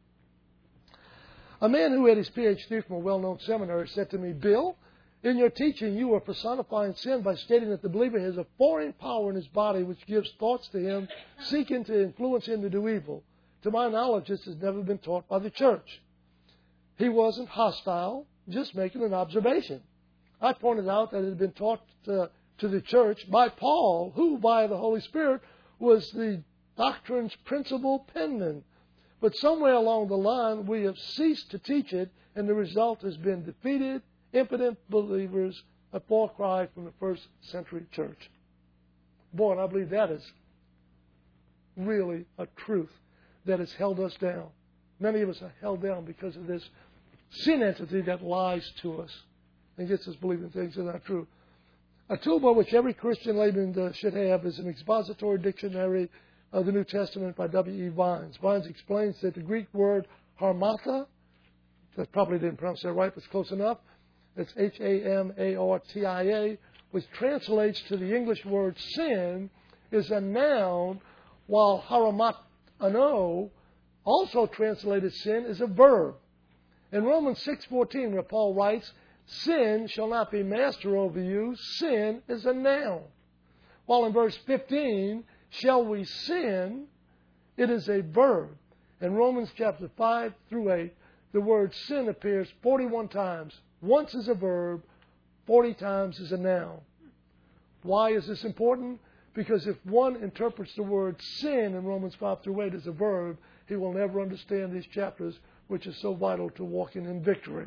A man who had his P H D from a well-known seminary said to me, Bill, in your teaching you are personifying sin by stating that the believer has a foreign power in his body which gives thoughts to him, seeking to influence him to do evil. To my knowledge, this has never been taught by the church. He wasn't hostile, just making an observation. I pointed out that it had been taught to, to the church by Paul, who, by the Holy Spirit, was the doctrine's principal penman. But somewhere along the line, we have ceased to teach it, and the result has been defeated, impotent believers, a far cry from the first century church. Boy, and I believe that is really a truth that has held us down. Many of us are held down because of this sin entity that lies to us and gets us believing things that are not true. A tool by which every Christian layman uh, should have is an expository dictionary of the New Testament by W E Vines. Vines explains that the Greek word harmata, that probably didn't pronounce that right, but it's close enough. It's H A M A R T I A, which translates to the English word sin, is a noun, while haramatano, also translated sin, is a verb. In Romans six fourteen, where Paul writes, sin shall not be master over you, sin is a noun. While in verse fifteen, shall we sin, it is a verb. In Romans chapter five through eight, the word sin appears forty-one times. Once as a verb, forty times as a noun. Why is this important? Because if one interprets the word sin in Romans five through eight as a verb, he will never understand these chapters, which is so vital to walking in victory.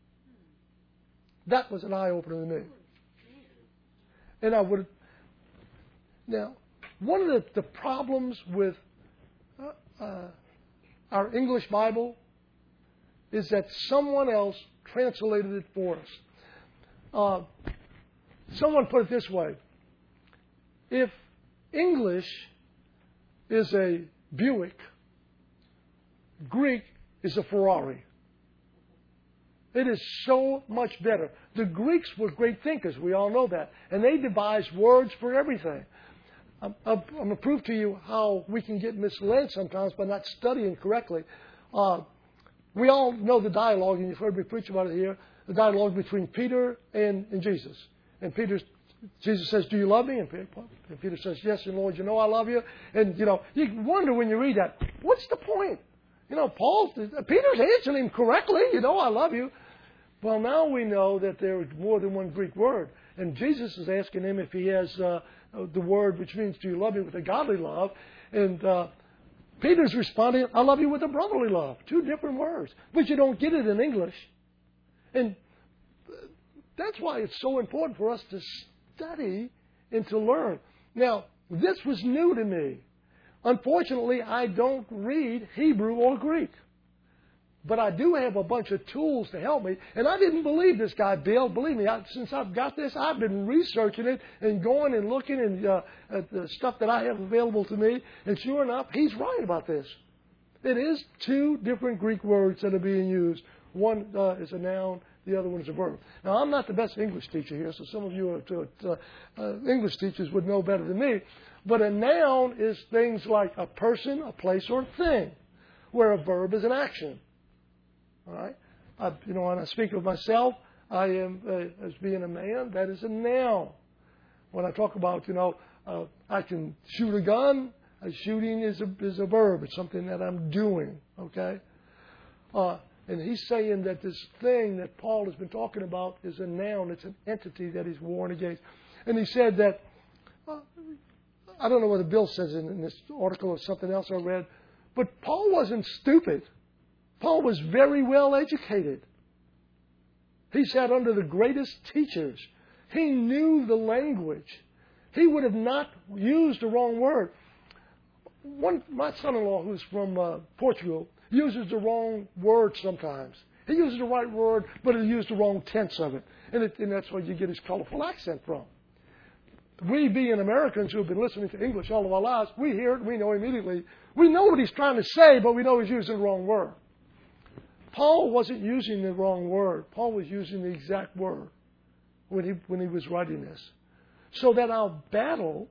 That was an eye-opener to me. And I would... Now, one of the, the problems with uh, uh, our English Bible is that someone else translated it for us. Uh, someone put it this way. If English is a Buick, Greek is a Ferrari. It is so much better. The Greeks were great thinkers. We all know that. And they devised words for everything. I'm, I'm going to prove to you how we can get misled sometimes by not studying correctly. Uh, we all know the dialogue, and you've heard me preach about it here, the dialogue between Peter and, and Jesus. And Peter, Jesus says, do you love me? And Peter, and Peter says, yes, and Lord, you know I love you. And, you know, you wonder when you read that, what's the point? You know, Paul, Peter's answering him correctly, you know I love you. Well, now we know that there is more than one Greek word. And Jesus is asking him if he has uh, the word which means, do you love me with a godly love? And uh, Peter's responding, I love you with a brotherly love. Two different words. But you don't get it in English. And that's why it's so important for us to study and to learn. Now, this was new to me. Unfortunately, I don't read Hebrew or Greek. But I do have a bunch of tools to help me. And I didn't believe this guy, Bill. Believe me, I, since I've got this, I've been researching it and going and looking and, uh, at the stuff that I have available to me. And sure enough, he's right about this. It is two different Greek words that are being used. One uh, is a noun, the other one is a verb. Now, I'm not the best English teacher here, so some of you are, uh, uh, English teachers would know better than me. But a noun is things like a person, a place, or a thing, where a verb is an action. All right? I, you know, when I speak of myself, I am, uh, as being a man, that is a noun. When I talk about, you know, uh, I can shoot a gun, uh, shooting is a, is a verb. It's something that I'm doing, okay? Uh, and he's saying that this thing that Paul has been talking about is a noun. It's an entity that he's warned against. And he said that, uh, I don't know whether Bill says it in this article or something else I read, but Paul wasn't stupid. Paul was very well educated. He sat under the greatest teachers. He knew the language. He would have not used the wrong word. One, my son-in-law, who's from uh, Portugal, uses the wrong word sometimes. He uses the right word, but he used the wrong tense of it. And, it, and that's where you get his colorful accent from. We, being Americans who have been listening to English all of our lives, we hear it, we know immediately. We know what he's trying to say, but we know he's using the wrong word. Paul wasn't using the wrong word. Paul was using the exact word when he, when he was writing this. So that our battle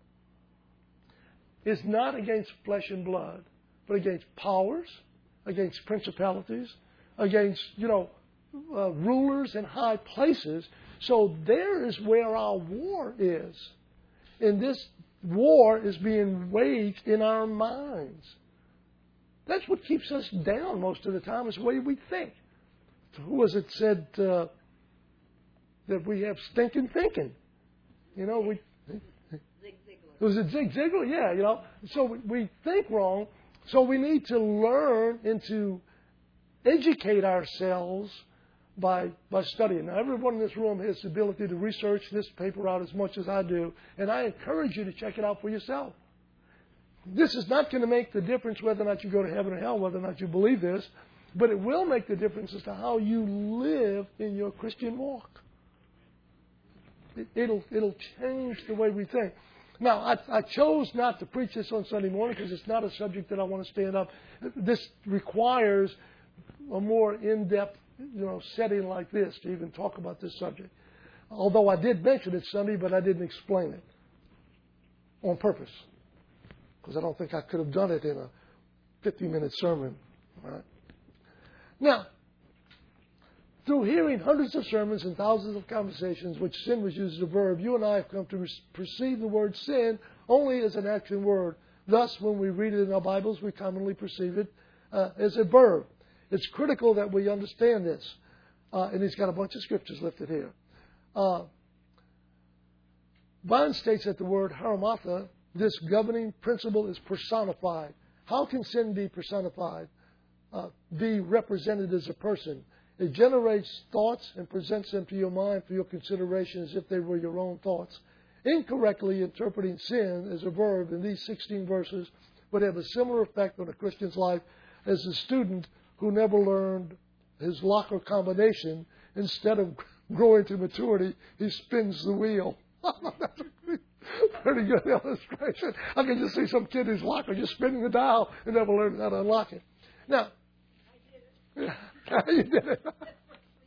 is not against flesh and blood, but against powers, against principalities, against, you know, uh, rulers in high places. So there is where our war is. And this war is being waged in our minds. That's what keeps us down most of the time, is the way we think. Who was it said uh, that we have stinking thinking? You know, we... Zig Ziglar. Was it Zig Ziglar? Yeah, you know. So we, we think wrong. So we need to learn and to educate ourselves by by studying. Now, everyone in this room has the ability to research this paper out as much as I do. And I encourage you to check it out for yourself. This is not going to make the difference whether or not you go to heaven or hell, whether or not you believe this, but it will make the difference as to how you live in your Christian walk. It, it'll it'll change the way we think. Now, I, I chose not to preach this on Sunday morning because it's not a subject that I want to stand up. This requires a more in-depth, you know, setting like this to even talk about this subject. Although I did mention it Sunday, but I didn't explain it on purpose, because I don't think I could have done it in a fifty-minute sermon. All right? Now, through hearing hundreds of sermons and thousands of conversations which sin was used as a verb, you and I have come to perceive the word sin only as an action word. Thus, when we read it in our Bibles, we commonly perceive it uh, as a verb. It's critical that we understand this. Uh, and he's got a bunch of scriptures lifted here. Uh, Bond states that the word haramatha, this governing principle, is personified. How can sin be personified? Uh, be represented as a person? It generates thoughts and presents them to your mind for your consideration as if they were your own thoughts. Incorrectly interpreting sin as a verb in these sixteen verses would have a similar effect on a Christian's life as a student who never learned his locker combination. Instead of growing to maturity, he spins the wheel. That's a pretty good illustration. I can just see some kid in his locker just spinning the dial and never learned how to unlock it. Now, you did it.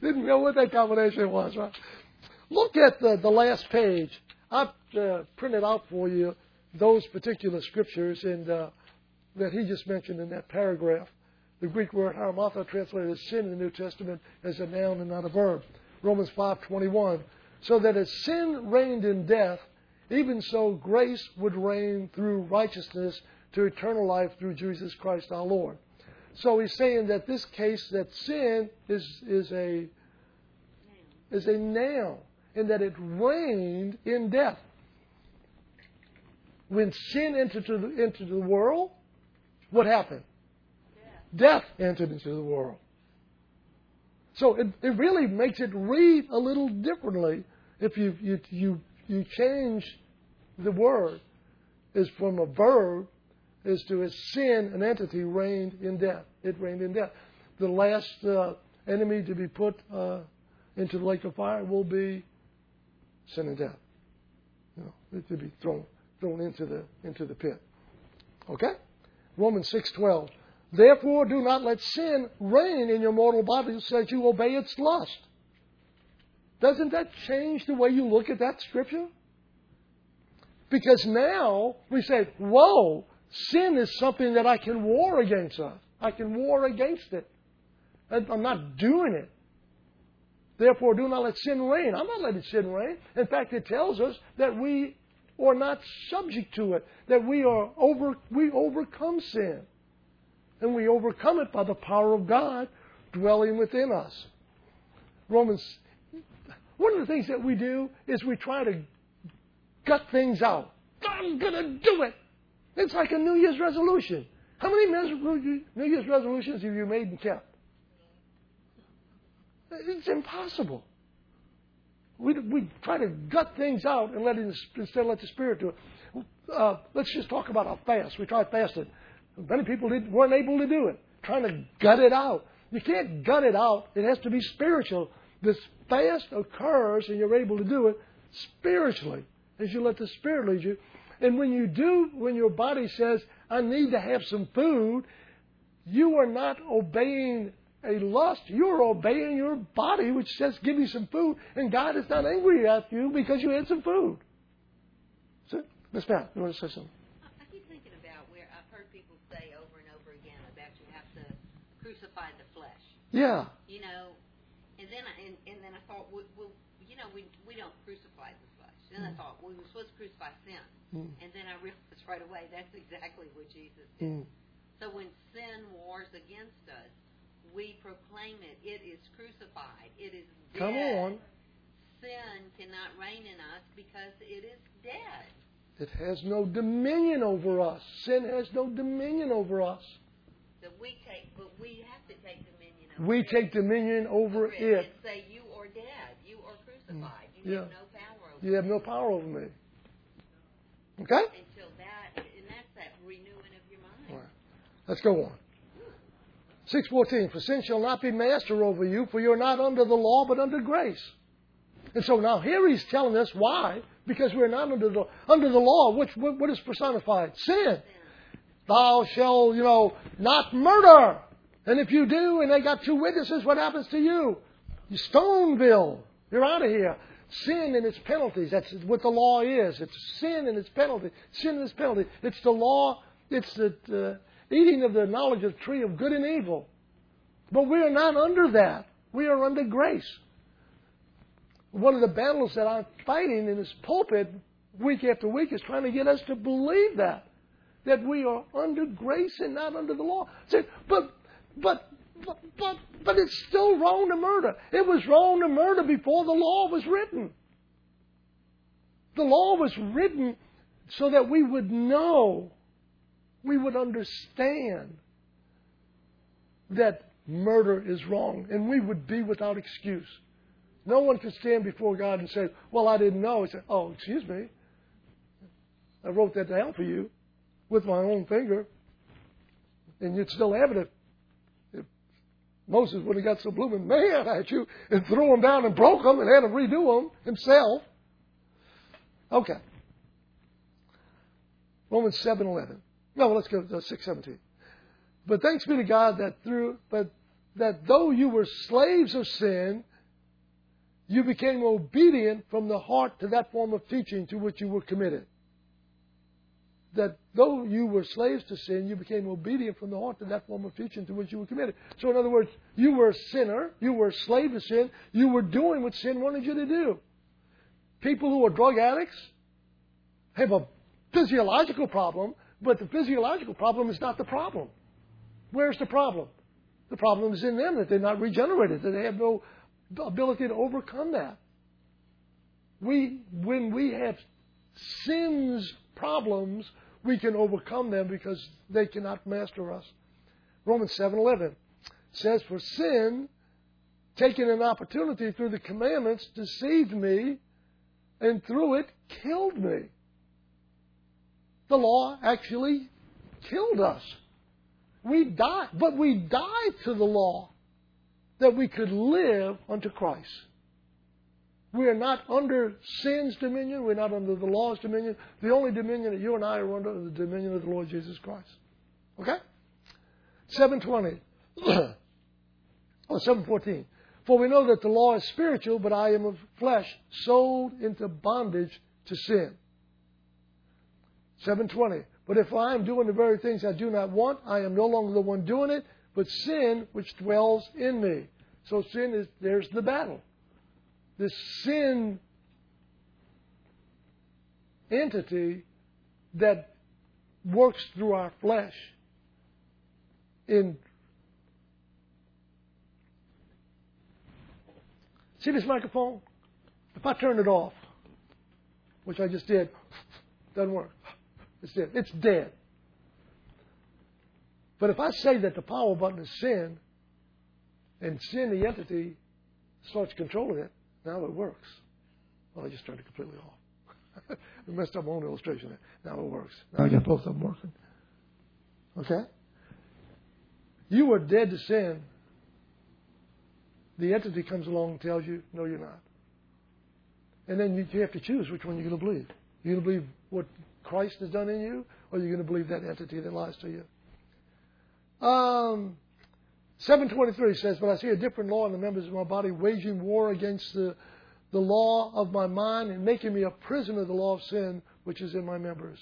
Didn't know what that combination was, right? Look at the, the last page. I've uh, printed out for you those particular scriptures and uh, that he just mentioned in that paragraph. The Greek word hamartha, translated as sin in the New Testament, as a noun and not a verb. Romans five twenty-one. So that as sin reigned in death, even so grace would reign through righteousness to eternal life through Jesus Christ our Lord. So he's saying that this case, that sin is is a is a noun, and that it reigned in death. When sin entered into the, into the world, what happened? Death. Death entered into the world. So it, it really makes it read a little differently if you you you, you change the word is from a verb is to as sin, an entity, reigned in death. It reigned in death. The last uh, enemy to be put uh, into the lake of fire will be sin and death. You know, it to be thrown thrown into the into the pit. Okay? Romans six twelve. Therefore, do not let sin reign in your mortal bodies so that you obey its lust. Doesn't that change the way you look at that scripture? Because now we say, whoa, sin is something that I can war against. Us. I can war against it. I'm not doing it. Therefore, do not let sin reign. I'm not letting sin reign. In fact, it tells us that we are not subject to it. That we are over, we overcome sin. And we overcome it by the power of God dwelling within us. Romans, one of the things that we do is we try to gut things out. I'm going to do it. It's like a New Year's resolution. How many New Year's resolutions have you made and kept? It's impossible. We, we try to gut things out and let it, instead of let the Spirit do it. Uh, let's just talk about our fast. We tried fasting. Many people didn't, weren't able to do it. Trying to gut it out. You can't gut it out. It has to be spiritual. This fast occurs and you're able to do it spiritually as you let the Spirit lead you. And when you do, when your body says, I need to have some food, you are not obeying a lust. You're obeying your body, which says, give me some food. And God is not angry at you because you had some food. So, Miss Pat, you want to say something? I keep thinking about where I've heard people say over and over again about you have to crucify the flesh. Yeah. You know, and then I, and, and then I thought, well, well, you know, we we don't crucify the flesh. Then mm. I thought, well, we're supposed to crucify sin. Mm. And then I realized right away that's exactly what Jesus did. Mm. So when sin wars against us, we proclaim it. It is crucified. It is dead. Come on. Sin cannot reign in us because it is dead. It has no dominion over us. Sin has no dominion over us. So we take, but we have to take dominion over we it. We take dominion over, over it. it. And say, you are dead. You are crucified. You yeah. have no power over me. You have no power over me. Okay? Until that, and that's that renewing of your mind. All right. Let's go on. six fourteen, for sin shall not be master over you, for you're not under the law, but under grace. And so now here he's telling us why. Because we're not under the under the law, which what, what is personified? Sin. Sin. Thou shalt, you know, not murder. And if you do, and they got two witnesses, what happens to you? You Stoneville. You're out of here. Sin and its penalties. That's what the law is. It's sin and its penalty. Sin and its penalty. It's the law. It's the uh, eating of the knowledge of the tree of good and evil. But we are not under that. We are under grace. One of the battles that I'm fighting in this pulpit week after week is trying to get us to believe that. That we are under grace and not under the law. But, but, but, but, but it's still wrong to murder. It was wrong to murder before the law was written. The law was written so that we would know, we would understand that murder is wrong, and we would be without excuse. No one can stand before God and say, well, I didn't know. He said, oh, excuse me. I wrote that down for you with my own finger. And you'd still have it if, if Moses would have got some blooming mad at you and threw them down and broke them and had to redo them himself. Okay. Romans seven eleven. No, let's go to six seventeen. But thanks be to God that through, but that though you were slaves of sin, you became obedient from the heart to that form of teaching to which you were committed. That though you were slaves to sin, you became obedient from the heart to that form of teaching to which you were committed. So in other words, you were a sinner, you were a slave to sin, you were doing what sin wanted you to do. People who are drug addicts have a physiological problem, but the physiological problem is not the problem. Where's the problem? The problem is in them, that they're not regenerated, that they have no ability to overcome that. We, when we have sin's problems, we can overcome them because they cannot master us. Romans seven eleven says, for sin, taking an opportunity through the commandments, deceived me, and through it killed me. The law actually killed us. We died, but we died to the law that we could live unto Christ. We are not under sin's dominion. We're not under the law's dominion. The only dominion that you and I are under is the dominion of the Lord Jesus Christ. Okay? seven twenty. Oh, seven fourteen. For we know that the law is spiritual, but I am of flesh, sold into bondage to sin. seven twenty. But if I am doing the very things I do not want, I am no longer the one doing it, but sin which dwells in me. So sin is, there's the battle. This sin entity that works through our flesh in. See this microphone? If I turn it off, which I just did, doesn't work. It's dead. It's dead. But if I say that the power button is sin, and sin, the entity, starts controlling it, now it works. Well, I just turned it completely off. I messed up my own illustration there. Now it works. Now I got both of them working. Okay? You are dead to sin. The entity comes along and tells you, no, you're not. And then you, you have to choose which one you're going to believe. You're going to believe what Christ has done in you, or you're going to believe that entity that lies to you. Um, seven twenty-three says, but I see a different law in the members of my body, waging war against the, the law of my mind and making me a prisoner of the law of sin, which is in my members.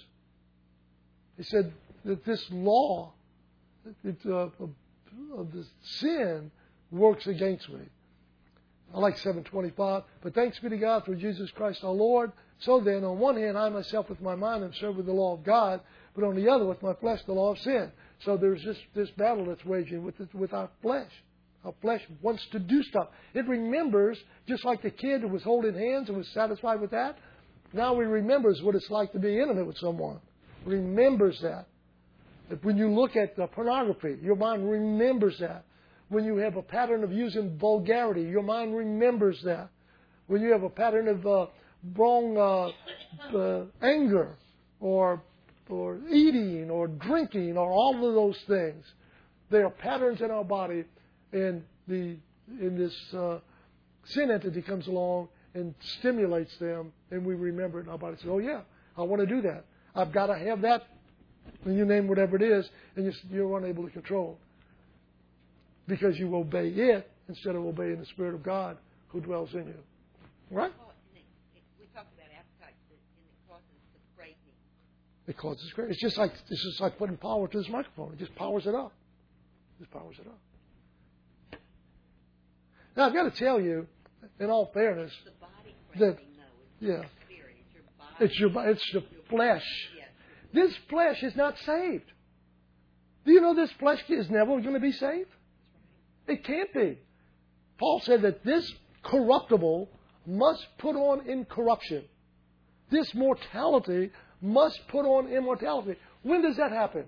He said that this law it, uh, of, of the sin works against me. I like seven twenty-five. But thanks be to God through Jesus Christ our Lord. So then, on one hand, I myself with my mind am served with the law of God, but on the other, with my flesh, the law of sin. So there's this, this battle that's waging with, with our flesh. Our flesh wants to do stuff. It remembers, just like the kid who was holding hands and was satisfied with that. Now he remembers what it's like to be intimate with someone. Remembers that. That when you look at the pornography, your mind remembers that. When you have a pattern of using vulgarity, your mind remembers that. When you have a pattern of uh, wrong uh, uh, anger or or eating or drinking or all of those things, they are patterns in our body, and the in this uh, sin entity comes along and stimulates them, and we remember it, and our body says, oh yeah, I want to do that. I've got to have that. And you name whatever it is, and you're, you're unable to control because you obey it instead of obeying the Spirit of God who dwells in you. Right? Well, we talked about appetite, and it causes the craving. It causes craving. It's just like it's just like putting power to this microphone. It just powers it up. It just powers it up. Now I've got to tell you, in all fairness, It's the body craving, that though. It's yeah, your spirit. It's your body. it's your it's the flesh. Yes. This flesh is not saved. Do you know this flesh is never going to be saved? It can't be. Paul said that this corruptible must put on incorruption. This mortality must put on immortality. When does that happen?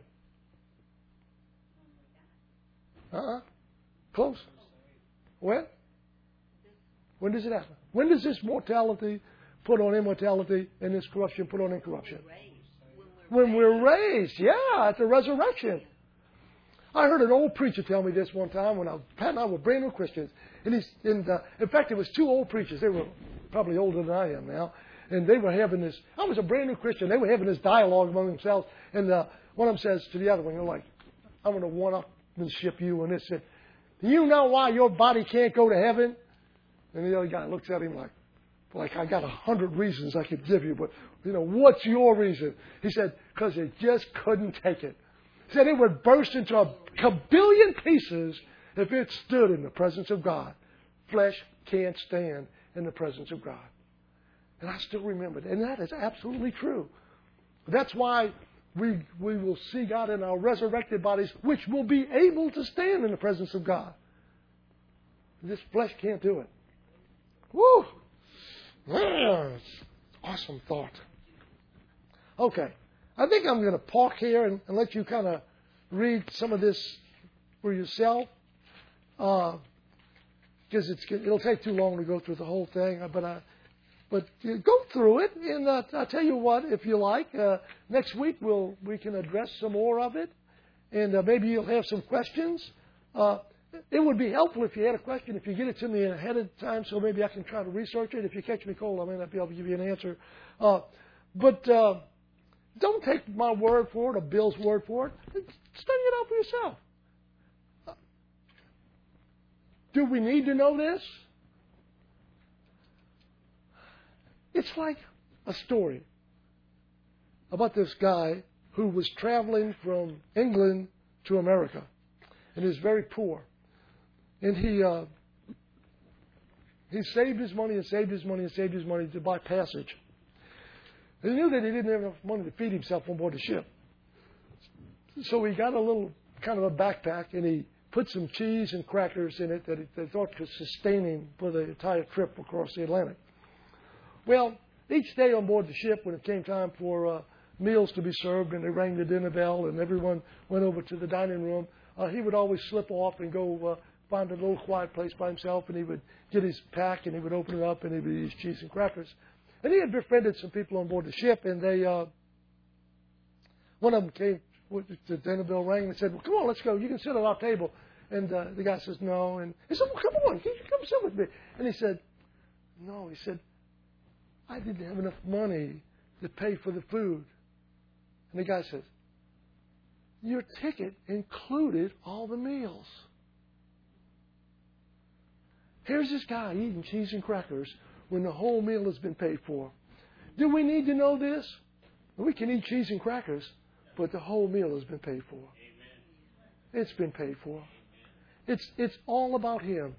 Uh-uh. Close. When? When does it happen? When does this mortality put on immortality and this corruption put on incorruption? When we're raised. Yeah, at the resurrection. I heard an old preacher tell me this one time when I, Pat and I were brand new Christians. And he's, and, uh, in fact, it was two old preachers. They were probably older than I am now. And they were having this, I was a brand new Christian. They were having this dialogue among themselves. And uh, one of them says to the other one, you're like, I'm going to one-upmanship you on this. Do you know why your body can't go to heaven? And the other guy looks at him like, like I got a hundred reasons I could give you, but, you know, what's your reason? He said, because it just couldn't take it. He said it would burst into a billion pieces if it stood in the presence of God. Flesh can't stand in the presence of God. And I still remember it. And that is absolutely true. That's why we we will see God in our resurrected bodies, which will be able to stand in the presence of God. This flesh can't do it. Woo! Yeah, awesome thought. Okay. I think I'm going to park here and, and let you kind of read some of this for yourself. Because uh, it's it'll take too long to go through the whole thing. But I, but you go through it, and uh, I'll tell you what, if you like, uh, next week we'll we can address some more of it, and uh, maybe you'll have some questions. Uh, it would be helpful if you had a question, if you get it to me ahead of time, so maybe I can try to research it. If you catch me cold, I may not be able to give you an answer. Uh, but uh, don't take my word for it or Bill's word for it. Study it out for yourself. Do we need to know this? It's like a story about this guy who was traveling from England to America. And he was very poor. And he uh, he saved his money and saved his money and saved his money to buy passage. And he knew that he didn't have enough money to feed himself on board the ship. So he got a little kind of a backpack, and he put some cheese and crackers in it that he, they thought could sustain him for the entire trip across the Atlantic. Well, each day on board the ship, when it came time for uh, meals to be served and they rang the dinner bell and everyone went over to the dining room, uh, he would always slip off and go uh, find a little quiet place by himself, and he would get his pack and he would open it up and he would eat his cheese and crackers. And he had befriended some people on board the ship, and they uh, one of them came. The dinner bell rang and said, well, come on, let's go. You can sit at our table. And uh, the guy says, no. And he said, well, come on. You come sit with me. And he said, no. He said, I didn't have enough money to pay for the food. And the guy says, your ticket included all the meals. Here's this guy eating cheese and crackers when the whole meal has been paid for. Do we need to know this? We can eat cheese and crackers, but the whole meal has been paid for. Amen. It's been paid for. Amen. It's it's all about Him.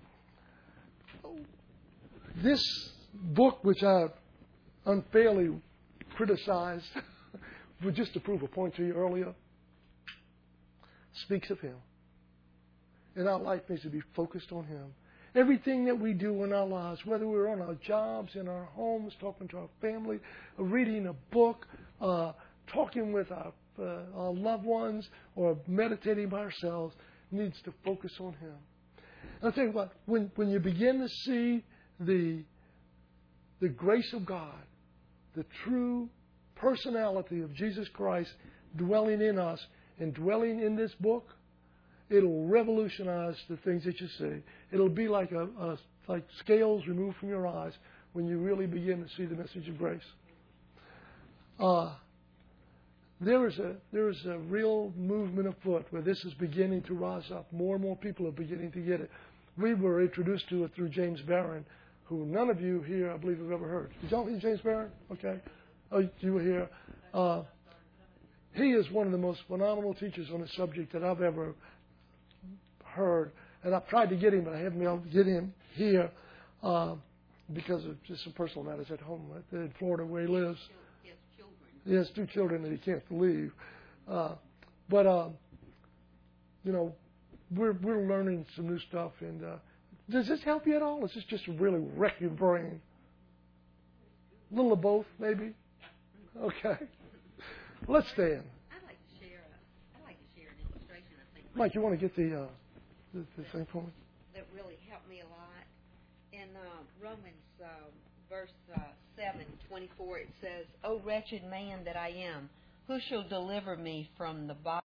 This book, which I unfairly criticized, but just to prove a point to you earlier, speaks of Him. And our life needs to be focused on Him. Everything that we do in our lives, whether we're on our jobs, in our homes, talking to our family, reading a book, uh, talking with our, uh, our loved ones, or meditating by ourselves, needs to focus on Him. And I'll tell you what, when, when you begin to see the, the grace of God, the true personality of Jesus Christ dwelling in us and dwelling in this book, it'll revolutionize the things that you see. It'll be like a, a like scales removed from your eyes when you really begin to see the message of grace. Uh, there is a there is a real movement afoot where this is beginning to rise up. More and more people are beginning to get it. We were introduced to it through James Barron, who none of you here, I believe, have ever heard. Did y'all hear James Barron? Okay. Oh, you were here. Uh, he is one of the most phenomenal teachers on the subject that I've ever heard, and I've tried to get him, but I haven't been able to get him here uh, because of just some personal matters at home in Florida where he lives. He has children. He has two children that he can't leave. Uh, but uh, you know, we're we're learning some new stuff, and uh, does this help you at all? Or is this just really wreck your brain? A little of both, maybe. Okay. Let's stand. I'd like to share. A, I'd like to share an illustration. I think. Mike, you want to get the uh, the, the thing for me? That really helped me a lot. In uh, Romans uh, verse uh, seven twenty four, it says, "O wretched man that I am, who shall deliver me from the body